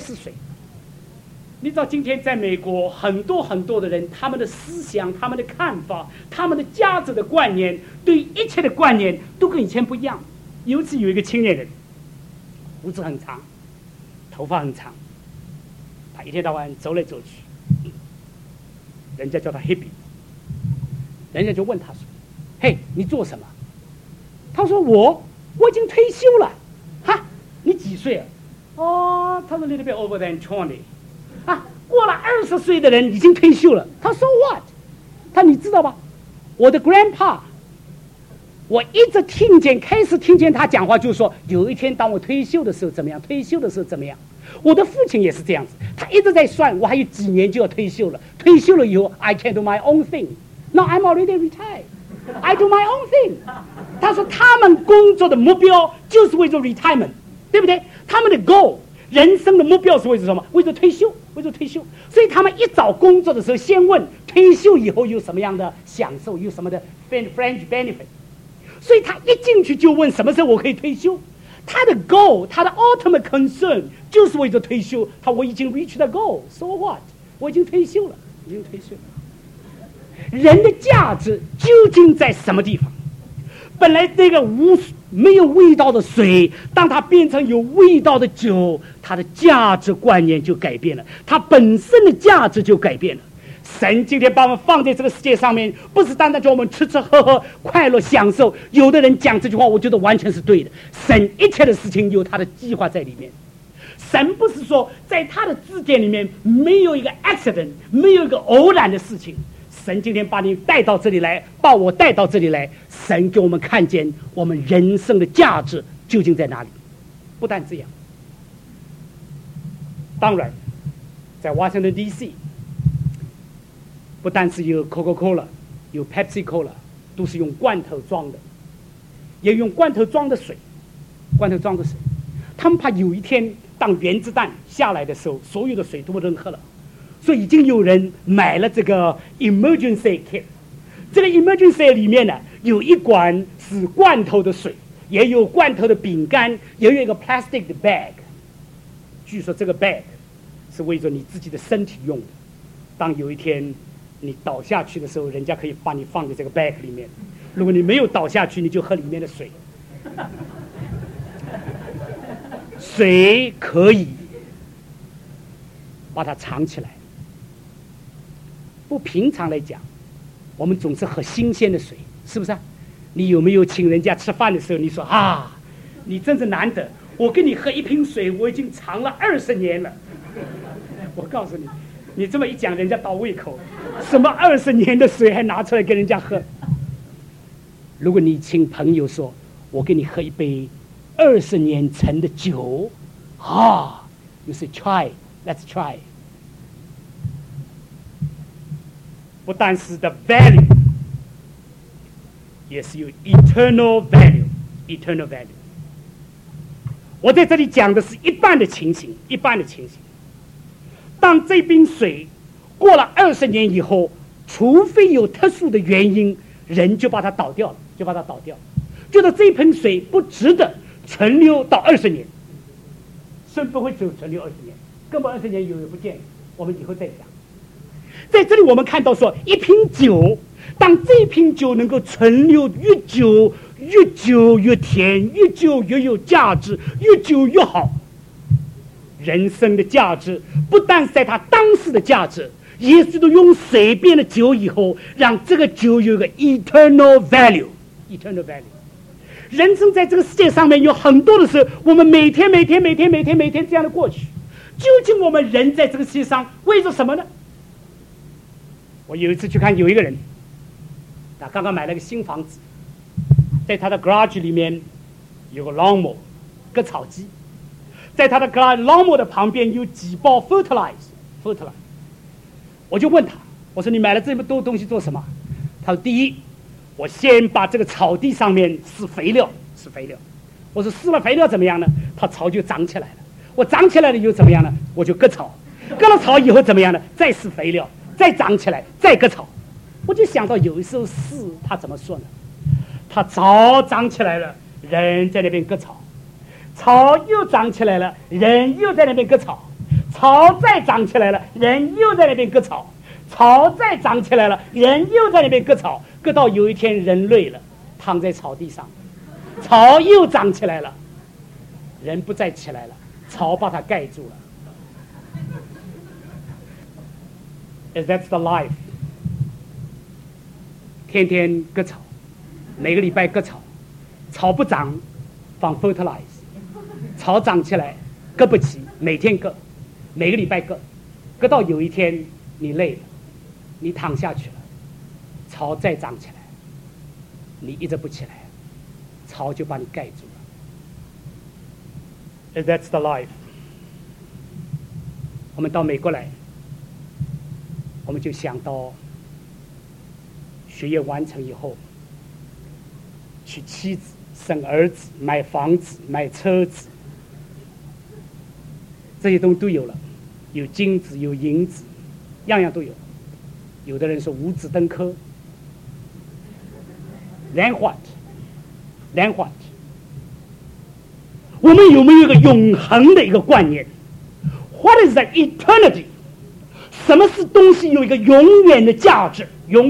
你知道今天在美国很多的人，他们的思想，他们的看法，他们的价值的观念，对一切的观念都跟以前不一样。尤其有一个青年人，胡子很长，头发很长，他一天到晚走来走去，人家叫他 hippie， 人家就问他说：“嘿，你做什么？”他说：“我已经退休了。”哈，你几岁啊？哦，他说 little bit over than 20。啊，过了20岁的人已经退休了。他说 what？ 他你知道吧？我的 grandpa， 我一直开始听见他讲话，就是说有一天当我退休的时候怎么样，退休的时候怎么样。我的父亲也是这样子，他一直在算，我还有几年就要退休了。退休了以后 ，I can do my own thing. Now I'm already retired. I do my own thing. 他说他们工作的目标就是为了 retirement， 对不对？他们的 goal。人生的目标是为了什么？为了退休。所以他们一找工作的时候，先问退休以后有什么样的享受，有什么的 fringe benefit。所以他一进去就问什么时候我可以退休。他的 goal， 他的 ultimate concern 就是为了退休。我已经 reach the goal，so what？ 我已经退休了。人的价值究竟在什么地方？本来这个没有味道的水，当它变成有味道的酒，它的价值观念就改变了，它本身的价值就改变了。神今天把我们放在这个世界上面，不是单单叫我们吃吃喝喝快乐享受。有的人讲这句话，我觉得完全是对的。神一切的事情有他的计划在里面。神不是说在他的字典里面没有一个 accident， 没有一个偶然的事情。 神今天把你带到这里来，把我带到这里来，神给我们看见我们人生的价值究竟在哪里。不但这样，当然在华盛顿 DC 不但是有 Coca-Cola 有 Pepsi-Cola 都是用罐头装的，也用罐头装的水，他们怕有一天当原子弹下来的时候所有的水都不能喝了，所以已经有人买了这个 emergency kit。 这个 emergency 里面呢有一管是罐头的水，也有罐头的饼干，也有一个 plastic 的 bag。 据说这个 bag 是为着你自己的身体用的，当有一天你倒下去的时候，人家可以把你放在这个 bag 里面，如果你没有倒下去，你就喝里面的水。水可以把它藏起来。不平常来讲，我们总是喝新鲜的水，是不是啊？你有没有请人家吃饭的时候，你说啊，你真是难得，我跟你喝一瓶水，我已经藏了20年了。我告诉你，你这么一讲，人家倒胃口，什么20年的水还拿出来跟人家喝？如果你请朋友说，我给你喝一杯20年陈的酒，啊 ，you say try, let's try。不但是的 value， 也是有 eternal value。我在这里讲的是一般的情形。当这瓶水过了20年以后，除非有特殊的原因，人就把它倒掉了，觉得这盆水不值得存留到20年，甚不会存留20年，根本20年有也不见，我们以后再讲。在这里我们看到说，一瓶酒，当这瓶酒能够存留越久越甜，越久越有价值，越久越好。人生的价值不但在它当时的价值，也是用水变了酒以后，让这个酒有个 eternal value。人生在这个世界上面有很多的时候，我们每天这样的过去，究竟我们人在这个世界上为着什么呢？我有一次去看，有一个人，他刚刚买了个新房子，在他的 garage 里面有个 lawnmower 割草机，在他的 lawnmower 的旁边有几包 fertilizer。我就问他，我说你买了这么多东西做什么？他说第一，我先把这个草地上面施肥料。我说施了肥料怎么样呢？它草就长起来了。我长起来了又怎么样呢？我就割草，割了草以后怎么样呢？再施肥料，再长起来，再割草。我就想到有一首诗，他怎么说呢？他草长起来了，人在那边割草，草又长起来了，人又在那边割草，草再长起来了，人又在那边割草，草再长起来了，人又在那边割草，割到有一天人累了，躺在草地上，草又长起来了，人不再起来了，草把它盖住了。That's the life。 天天割草，每个礼拜割草，草不长放 fertilize， 草长起来割不起，每天割，每个礼拜割，割到有一天你累了，你躺下去了，草再长起来，你一直不起来，草就把你盖住了。That's the life。 我们到美国来，我们就想到学业完成以后，娶妻子、生儿子、买房子、买车子，这些东西都有了，有金子，有银子，样样都有。有的人说五子登科。Then what？ 我们有没有一个永恒的一个观念 ？What is the eternity？ 什么是东西有一个永远的价值？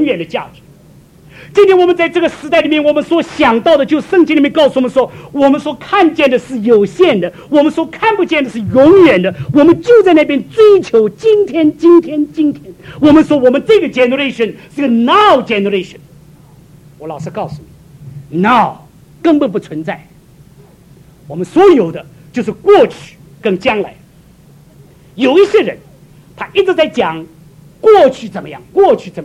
今天我们在这个时代里面，我们所想到的，就圣经里面告诉我们说，我们所看见的是有限的，我们所看不见的是永远的。我们就在那边追求今天。我们说我们这个 generation 是个 now generation。我老实告诉你 ，now 根本不存在。我们所有的就是过去跟将来。有一些人，他一直在讲过去怎么样，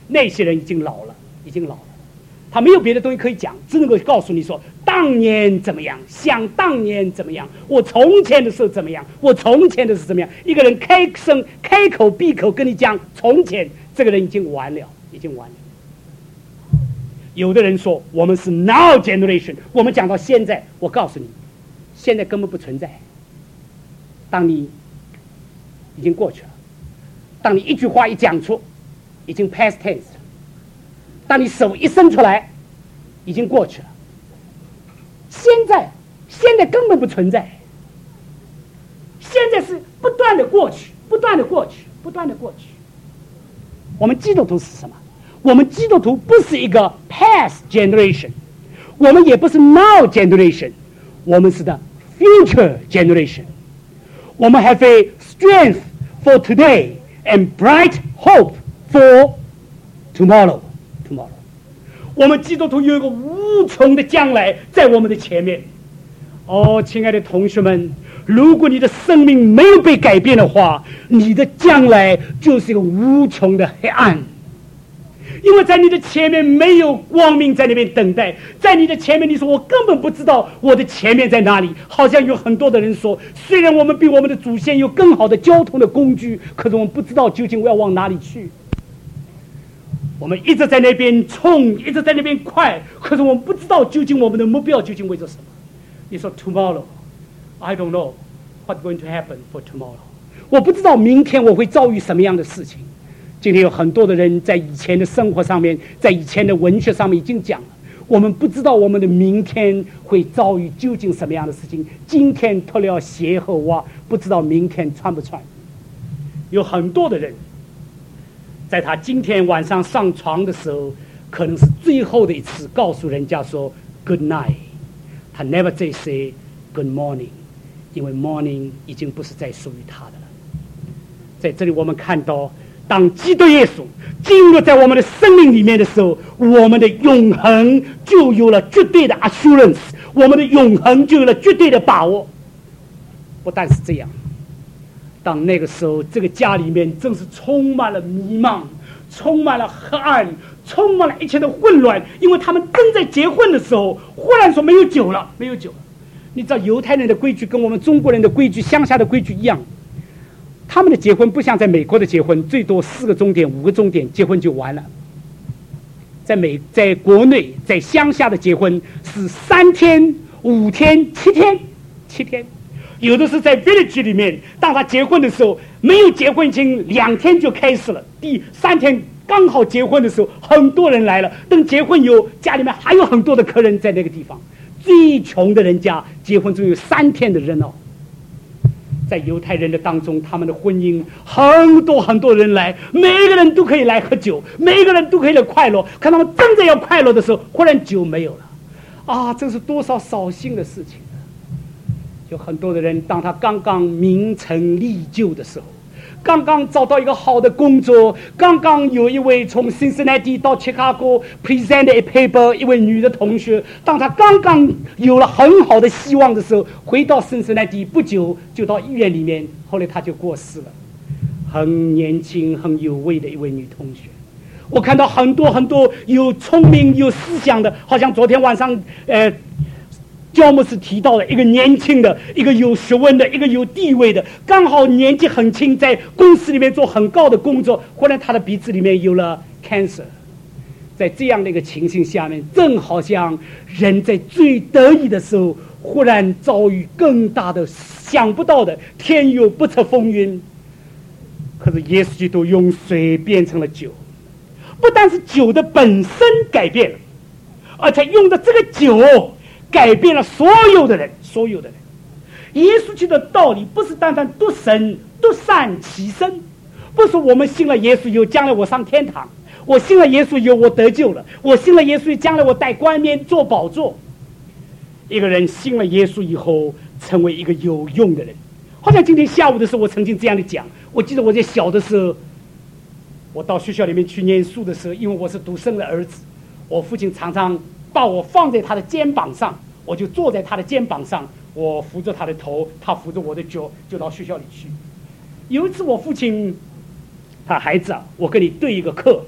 那些人已经老了，已经老了，他没有别的东西可以讲，只能够告诉你说当年怎么样，想当年怎么样，我从前的时候怎么样，我从前的是怎么样。一个人开口闭口跟你讲从前，这个人已经完了，已经完了。有的人说我们是 now generation， 我们讲到现在，我告诉你，现在根本不存在。当你已经过去了，当你一句话一讲出，已经 past tense 了，当你手一伸出来，已经过去了。现在根本不存在，现在是不断的过去，不断的过去，不断的过去。我们基督徒是什么？我们基督徒不是一个 past generation， 我们也不是 now generation， 我们是的 future generation。 我们 have a strength for today and bright hope for tomorrow。 我们基督徒有一个无穷的将来在我们的前面。哦，亲爱的同学们，如果你的生命没有被改变的话，你的将来就是一个无穷的黑暗。因为在你的前面没有光明在那边等待，在你的前面，你说我根本不知道我的前面在哪里。好像有很多的人说，虽然我们比我们的祖先有更好的交通的工具，可是我们不知道究竟我要往哪里去。我们一直在那边冲，一直在那边快，可是我们不知道究竟我们的目标究竟为着什么。你说 tomorrow I don't know what's going to happen for tomorrow， 我不知道明天我会遭遇什么样的事情。今天有很多的人在以前的生活上面，在以前的文学上面已经讲了，我们不知道我们的明天会遭遇究竟什么样的事情。今天脱了鞋和袜，不知道明天穿不穿。有很多的人在他今天晚上上床的时候，可能是最后的一次告诉人家说 good night， 他 never say good morning， 因为 morning 已经不是再属于他的了。在这里我们看到，当基督耶稣进入在我们的生命里面的时候，我们的永恒就有了绝对的 assurance， 我们的永恒就有了绝对的把握。不但是这样，当那个时候这个家里面正是充满了迷茫，充满了黑暗，充满了一切的混乱，因为他们正在结婚的时候，忽然说没有酒了，没有酒了。你知道犹太人的规矩跟我们中国人的规矩、乡下的规矩一样，他们的结婚不像在美国的结婚，最多4个钟点、5个钟点结婚就完了。在国内，在乡下的结婚是3天、5天、7天。有的是在 village 里面，当他结婚的时候，没有结婚已经2天就开始了，第3天刚好结婚的时候，很多人来了。等结婚有家里面还有很多的客人在那个地方。最穷的人家结婚只有3天的热闹。在犹太人的当中，他们的婚姻很多人来，每个人都可以来喝酒，每个人都可以来快乐。可他们真正要快乐的时候，忽然酒没有了，啊，这是多少扫兴的事情！有很多的人，当他刚刚名成利就的时候，刚刚找到一个好的工作，刚刚有一位从 Cincinnati 到 Chicago present a paper， 一位女的同学，当她刚刚有了很好的希望的时候，回到 Cincinnati 不久就到医院里面，后来她就过世了。很年轻很有为的一位女同学。我看到很多有聪明有思想的，好像昨天晚上焦牧师提到了一个年轻的，一个有学问的，一个有地位的，刚好年纪很轻，在公司里面做很高的工作，忽然他的鼻子里面有了 cancer。 在这样的一个情形下面，正好像人在最得意的时候，忽然遭遇更大的想不到的天有不测风云。可是耶稣基督用水变成了酒，不但是酒的本身改变了，而且用的这个酒改变了所有的人。耶稣基督的道理不是单单独神独善其身，不是我们信了耶稣以后将来我上天堂，我信了耶稣以后我得救了，我信了耶稣将来我戴冠冕坐宝座。一个人信了耶稣以后成为一个有用的人。好像今天下午的时候我曾经这样的讲，我记得我在小的时候，我到学校里面去念书的时候，因为我是独生的儿子，我父亲常常把我放在他的肩膀上，我就坐在他的肩膀上，我扶着他的头，他扶着我的脚，就到学校里去。有一次我父亲他孩子啊，我跟你对一个课，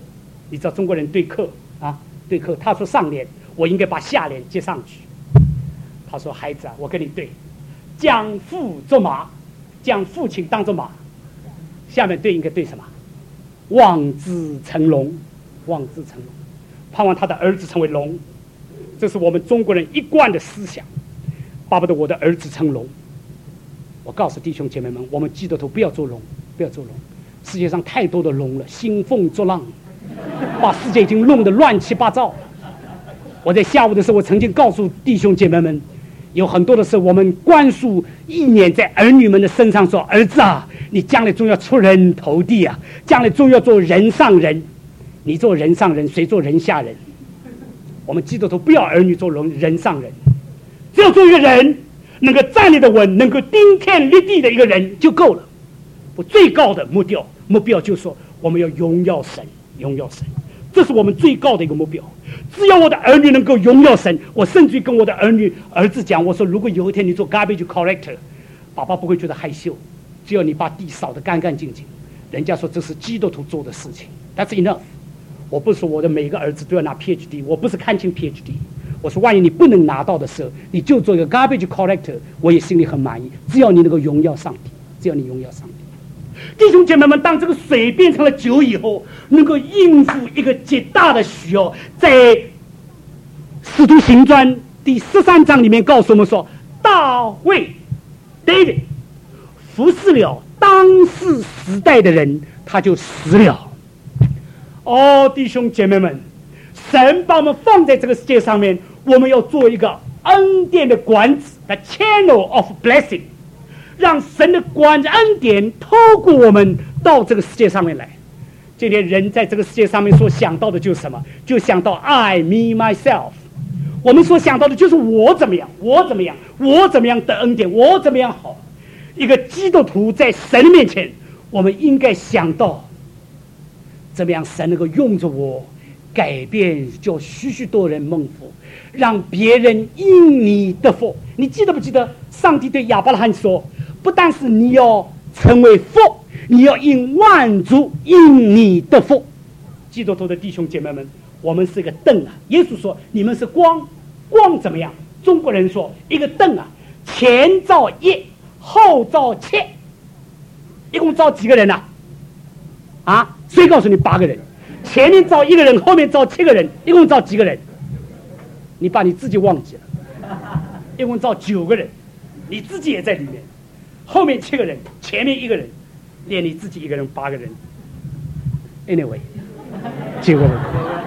你知道中国人对课啊，对课，他说上联我应该把下联接上去。他说孩子啊，我跟你对，将父作马，将父亲当作马，下面对应该对什么？望子成龙，望子成龙，盼望他的儿子成为龙。这是我们中国人一贯的思想，巴不得我的儿子成龙。我告诉弟兄姐妹们，我们基督徒不要做龙，不要做龙。世界上太多的龙了，兴风作浪，把世界已经弄得乱七八糟。我在下午的时候，我曾经告诉弟兄姐妹们，有很多的时候，我们灌输意念在儿女们的身上说：“儿子啊，你将来终要出人头地啊，将来终要做人上人。你做人上人，谁做人下人？”我们基督徒不要儿女做人上人，只要做一个人能够站立的稳，能够顶天立地的一个人就够了。我最高的目标就是说，我们要荣耀神，荣耀神，这是我们最高的一个目标。只要我的儿女能够荣耀神，我甚至于跟我的儿子讲，我说如果有一天你做 garbage collector， 爸爸不会觉得害羞，只要你把地扫得干干净净，人家说这是基督徒做的事情。 That's enough。 我不是说我的每个儿子都要拿 PhD， 我不是看清 PhD， 我说万一你不能拿到的时候，你就做一个 garbage collector， 我也心里很满意。只要你能够荣耀上帝，只要你荣耀上帝。弟兄姐妹们，当这个水变成了酒以后，能够应付一个极大的需要，在使徒行传第13章里面告诉我们说，大卫 David 服侍了当时时代的人，他就死了。哦，弟兄姐妹们，神把我们放在这个世界上面，我们要做一个恩典的管子 ，the channel of blessing， 让神的恩典透过我们到这个世界上面来。今天人在这个世界上面所想到的就是什么？就想到 I, me, myself。我们所想到的就是我怎么样，我怎么样，我怎么样得恩典，我怎么样好。一个基督徒在神的面前，我们应该想到。怎么样神能够用着我改变，叫许许多人蒙福，让别人因你得福。你记得不记得上帝对亚伯拉罕说，不但是你要成为福，你要因万族因你得福。基督徒的弟兄姐妹们，我们是一个灯啊。耶稣说你们是光，光怎么样？中国人说一个灯啊，前照一，后照七，一共照几个人啊？谁告诉你8个人？前面照1个人，后面照7个人，一共照几个人？你把你自己忘记了，一共照9个人，你自己也在里面。后面7个人，前面1个人，连你自己1个人8个人。Anyway， 9个人。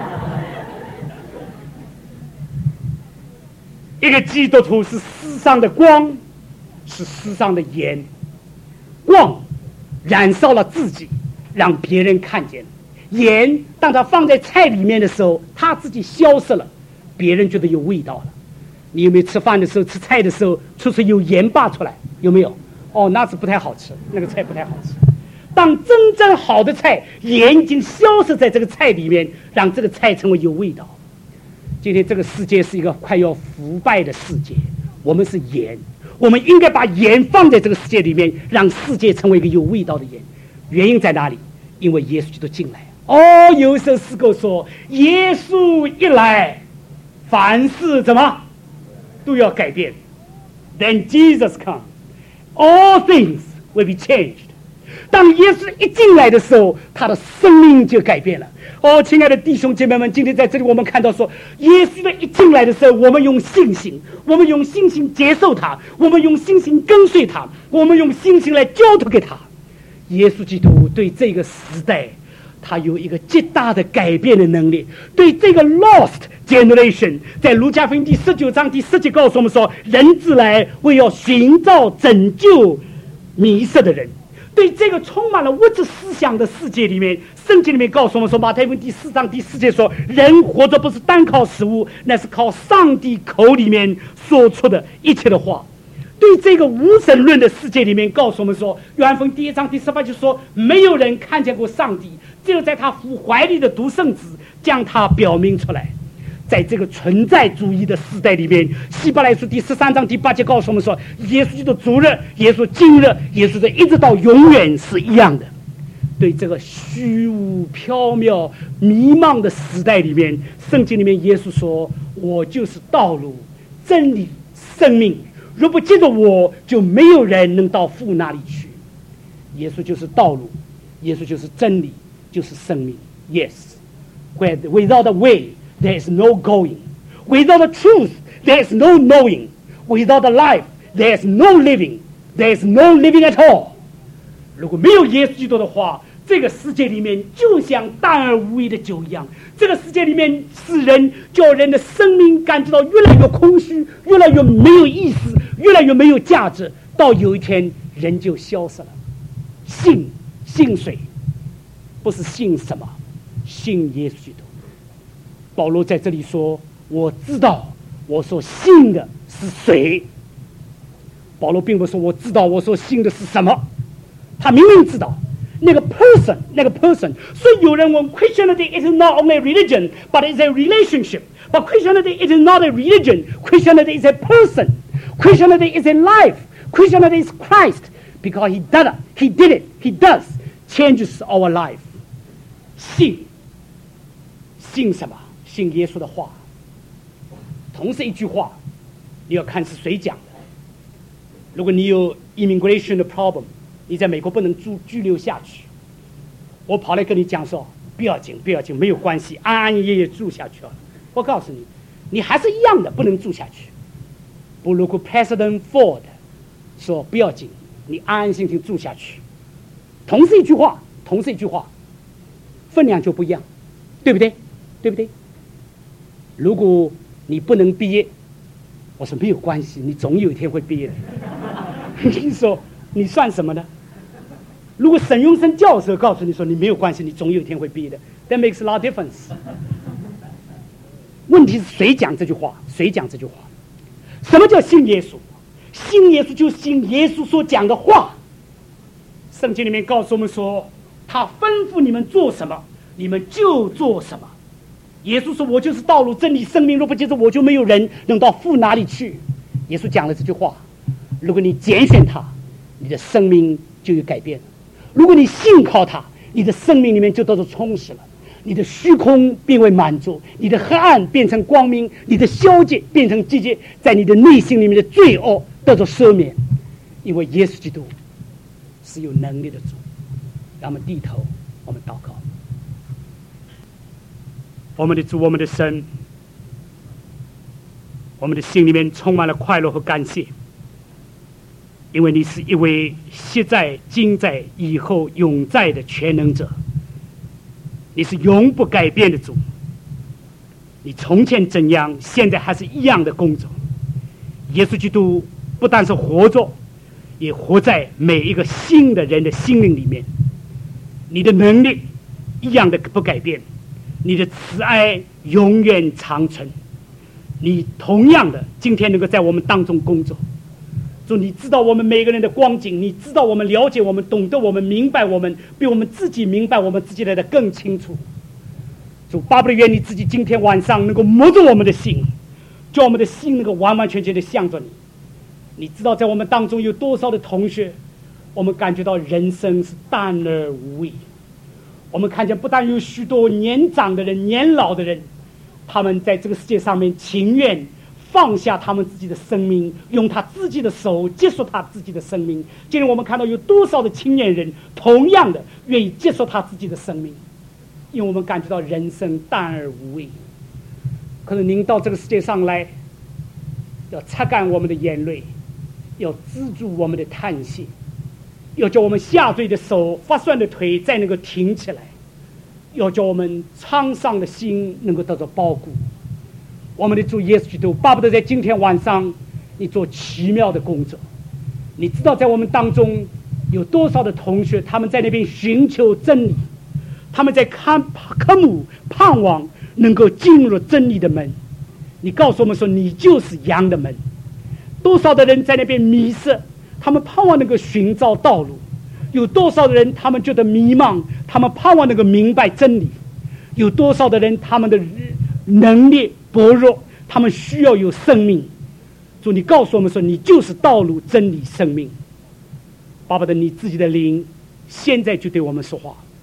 一个基督徒是世上的光，是世上的盐，光燃烧了自己。让别人看见盐，当它放在菜里面的时候，它自己消失了，别人觉得有味道了。你有没有吃饭的时候、吃菜的时候，出有盐巴出来？有没有？哦，那是不太好吃，那个菜不太好吃。当真正好的菜，盐已经消失在这个菜里面，让这个菜成为有味道。今天这个世界是一个快要腐败的世界，我们是盐，我们应该把盐放在这个世界里面，让世界成为一个有味道的盐。原因在哪里？因为耶稣基督进来。哦，有一首诗歌说，耶稣一来，凡事怎么都要改变。Then Jesus comes, all things will be changed。当耶稣一进来的时候，他的生命就改变了。哦，亲爱的弟兄姐妹们，今天在这里我们看到说，耶稣的一进来的时候，我们用信心，我们用信心接受他，我们用信心跟随他，我们用信心来交托给他。耶稣基督对这个时代，他有一个极大的改变的能力。对这个 lost generation， 在路加福音第19章第10节告诉我们说，人子来为要寻找拯救迷失的人。对这个充满了物质思想的世界里面，圣经里面告诉我们说，马太福音第4章第4节说，人活着不是单靠食物，那是靠上帝口里面说出的一切的话。对这个无神论的世界里面告诉我们说，约翰福音第1章第18就说，没有人看见过上帝，只有在他父怀里的独生子将他表明出来。在这个存在主义的时代里面，希伯来书第13章第8节告诉我们说，耶稣基督昨日、耶稣今日、耶稣的一直到永远是一样的。 对这个虚无缥缈迷茫的时代里面，圣经里面耶稣说，我就是道路真理生命，若不借着我，就没有人能到父那里去。耶稣就是道路，耶稣就是真理，就是生命。 Yes, without the way there is no going, without the truth there is no knowing, without the life there is no living, there is no living at all。 如果没有耶稣基督的话，这个世界里面就像淡而无味的酒一样，这个世界里面使人叫人的生命感觉到越来越空虚，越来越没有意思，越来越没有价值，到有一天人就消失了。信谁？不是信什么，信耶稣基督。保罗在这里说，我知道我所信的是谁。保罗并不说我知道我所信的是什么，他明明知道那个 person。所以有人问 Christianity is not only a religion, but it's a relationship. But Christianity is not a religion. Christianity is a person. Christianity is a life. Christianity is Christ, because he did it, he does changes our life. 信什么？信耶稣的话。同是一句话，你要看是谁讲的。如果你有 immigration 的 problem， 你在美国不能居留下去，我跑来跟你讲说，不要紧，没有关系，安安逸逸住下去了。我告诉你，你还是一样的不能住下去。不，如果 President Ford 说不要紧，你安安心心住下去，同是一句话，分量就不一样，对不对？如果你不能毕业，我说没有关系，你总有一天会毕业的。你说你算什么呢？如果沈永生教授告诉你说你没有关系，你总有一天会毕业的 ，That makes a lot of difference。问题是谁讲这句话？什么叫信耶稣？信耶稣就是信耶稣所讲的话。圣经里面告诉我们说，他吩咐你们做什么，你们就做什么。耶稣说，我就是道路真理生命，若不接着我，就没有人能到父哪里去。耶稣讲了这句话，如果你拣选他，你的生命就有改变了。如果你信靠他，你的生命里面就得到充实了，你的虚空变为满足，你的黑暗变成光明，你的消极变成积极，在你的内心里面的罪恶得到赦免，因为耶稣基督是有能力的主。让我们低头，我们祷告。我们的主，我们的神，我们的心里面充满了快乐和感谢，因为你是一位昔在、今在、以后永在的全能者，你是永不改变的主。你从前怎样，现在还是一样的工作。耶稣基督不但是活着，也活在每一个新的人的心灵里面。你的能力一样的不改变，你的慈爱永远长存。你同样的今天能够在我们当中工作。主，你知道我们每个人的光景，你知道我们，了解我们，懂得我们，明白我们，比我们自己明白我们自己来的更清楚。主，巴不得愿你自己今天晚上能够摸着我们的心，叫我们的心能够完完全全的向着你。你知道在我们当中有多少的同学，我们感觉到人生是淡而无味。我们看见不但有许多年长的人、年老的人，他们在这个世界上面情愿放下他们自己的生命，用他自己的手结束他自己的生命。今天我们看到有多少的青年人同样的愿意结束他自己的生命，因为我们感觉到人生淡而无味。可是您到这个世界上来，要擦干我们的眼泪，要资助我们的叹息，要叫我们下坠的手、发酸的腿再能够挺起来，要叫我们沧桑的心能够得到包裹。我们的主耶稣基督巴不得在今天晚上你做奇妙的工作。你知道在我们当中有多少的同学，他们在那边寻求真理，他们在渴慕盼望能够进入真理的门。你告诉我们说，你就是羊的门。多少的人在那边迷失，他们盼望能够寻找道路；有多少的人他们觉得迷茫，他们盼望能够明白真理；有多少的人他们的能力薄弱，他们需要有生命。主，你告诉我们说，你就是道路、真理、生命。巴不得你自己的灵现在就对我们说话，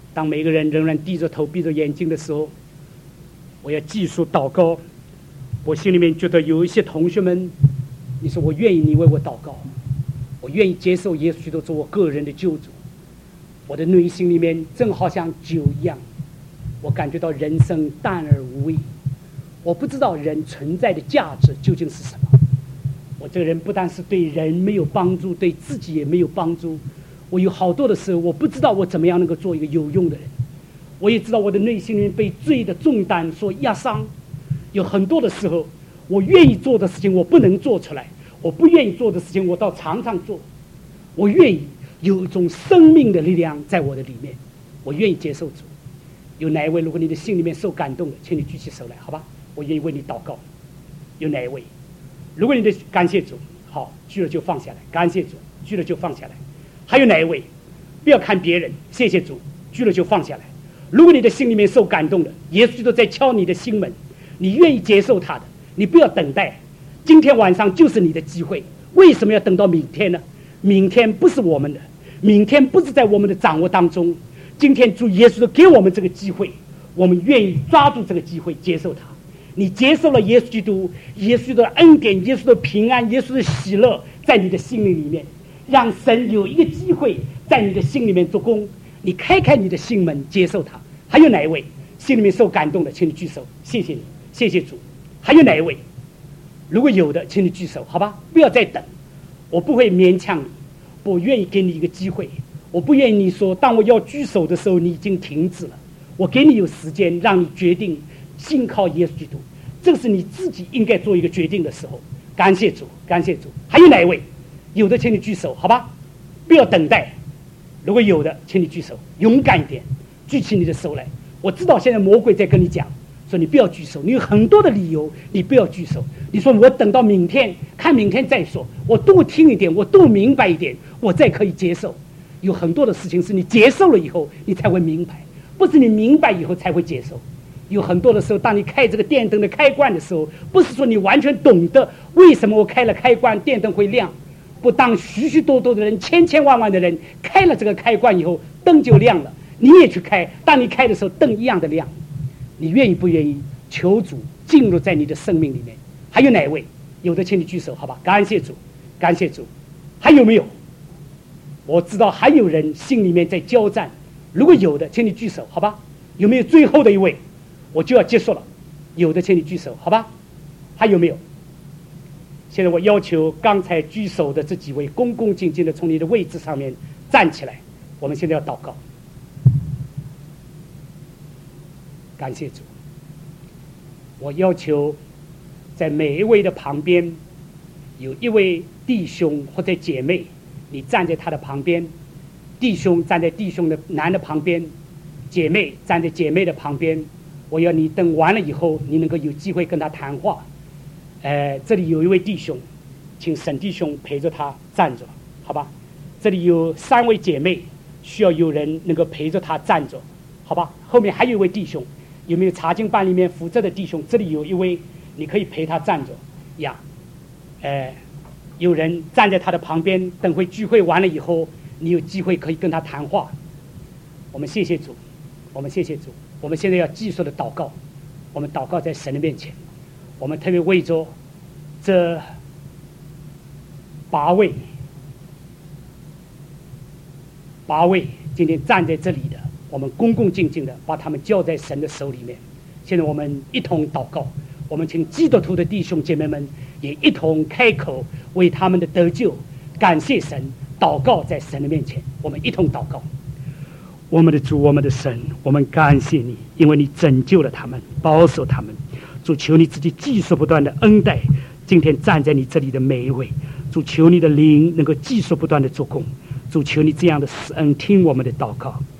当每个人仍然低着头闭着眼睛的时候，我要继续祷告。我心里面觉得有一些同学们，你说我愿意你为我祷告，我愿意接受耶稣基督做我个人的救主。我的内心里面正好像酒一样，我感觉到人生淡而无味，我不知道人存在的价值究竟是什么。我这个人不但是对人没有帮助，对自己也没有帮助。我有好多的时候，我不知道我怎么样能够做一个有用的人。我也知道我的内心里面被罪的重担所压伤。有很多的时候，我愿意做的事情我不能做出来，我不愿意做的事情我到常常做。我愿意有一种生命的力量在我的里面，我愿意接受主。有哪一位，如果你的心里面受感动的，请你举起手来，好吧？我愿意为你祷告。有哪一位？如果你的感谢主，好，举了就放下来，感谢主，举了就放下来。还有哪一位？不要看别人，谢谢主，举了就放下来。如果你的心里面受感动的，耶稣基督在敲你的心门，你愿意接受他的，你不要等待，今天晚上就是你的机会。为什么要等到明天呢？明天不是我们的，明天不是在我们的掌握当中。今天主耶稣给我们这个机会，我们愿意抓住这个机会接受他。你接受了耶稣基督，耶稣的恩典，耶稣的平安，耶稣的喜乐在你的心灵里面，让神有一个机会在你的心里面做工。你开你的心门接受他。还有哪一位心里面受感动的，请你举手，谢谢你，谢谢主。还有哪一位？如果有的，请你举手，好吧？不要再等，我不会勉强你，我愿意给你一个机会。我不愿意你说当我要举手的时候你已经停止了，我给你有时间让你决定信靠耶稣基督，这个是你自己应该做一个决定的时候。感谢主，感谢主。还有哪一位？有的请你举手，好吧？不要等待。如果有的，请你举手，勇敢一点，举起你的手来。我知道现在魔鬼在跟你讲说你不要举手，你有很多的理由你不要举手。你说我等到明天，看明天再说，我多听一点，我多明白一点，我再可以接受。有很多的事情是你接受了以后你才会明白，不是你明白以后才会接受。有很多的时候，当你开这个电灯的开关的时候，不是说你完全懂得为什么我开了开关电灯会亮，不当许许多多的人，千千万万的人开了这个开关以后灯就亮了，你也去开，当你开的时候灯一样的亮。你愿意不愿意求主进入在你的生命里面？还有哪位？有的请你举手，好吧？感谢主，感谢主。还有没有？我知道还有人心里面在交战，如果有的请你举手，好吧？有没有最后的一位？我就要结束了，有的请你举手，好吧？还有没有？现在我要求刚才举手的这几位恭恭敬敬的从你的位置上面站起来，我们现在要祷告。感谢主。我要求在每一位的旁边有一位弟兄或者姐妹，你站在他的旁边，弟兄站在弟兄的男的旁边，姐妹站在姐妹的旁边。我要你等完了以后，你能够有机会跟他谈话。这里有一位弟兄，请沈弟兄陪着他站着，好吧？这里有3位姐妹，需要有人能够陪着他站着，好吧？后面还有一位弟兄，有没有查经班里面负责的弟兄？这里有一位，你可以陪他站着呀。有人站在他的旁边，等会聚会完了以后，你有机会可以跟他谈话。我们谢谢主，我们谢谢主。我们现在要继续的祷告，我们祷告在神的面前。我们特别为着这8位今天站在这里的，我们恭恭敬敬的把他们交在神的手里面。现在我们一同祷告，我们请基督徒的弟兄姐妹们也一同开口为他们的得救感谢神，祷告在神的面前。我们一同祷告。我们的主，我们的神，我们感谢你，因为你拯救了他们，保守他们。主，求你自己继续不断的恩待今天站在你这里的每一位。主，求你的灵能够继续不断的做工。主，求你这样的施恩听我们的祷告。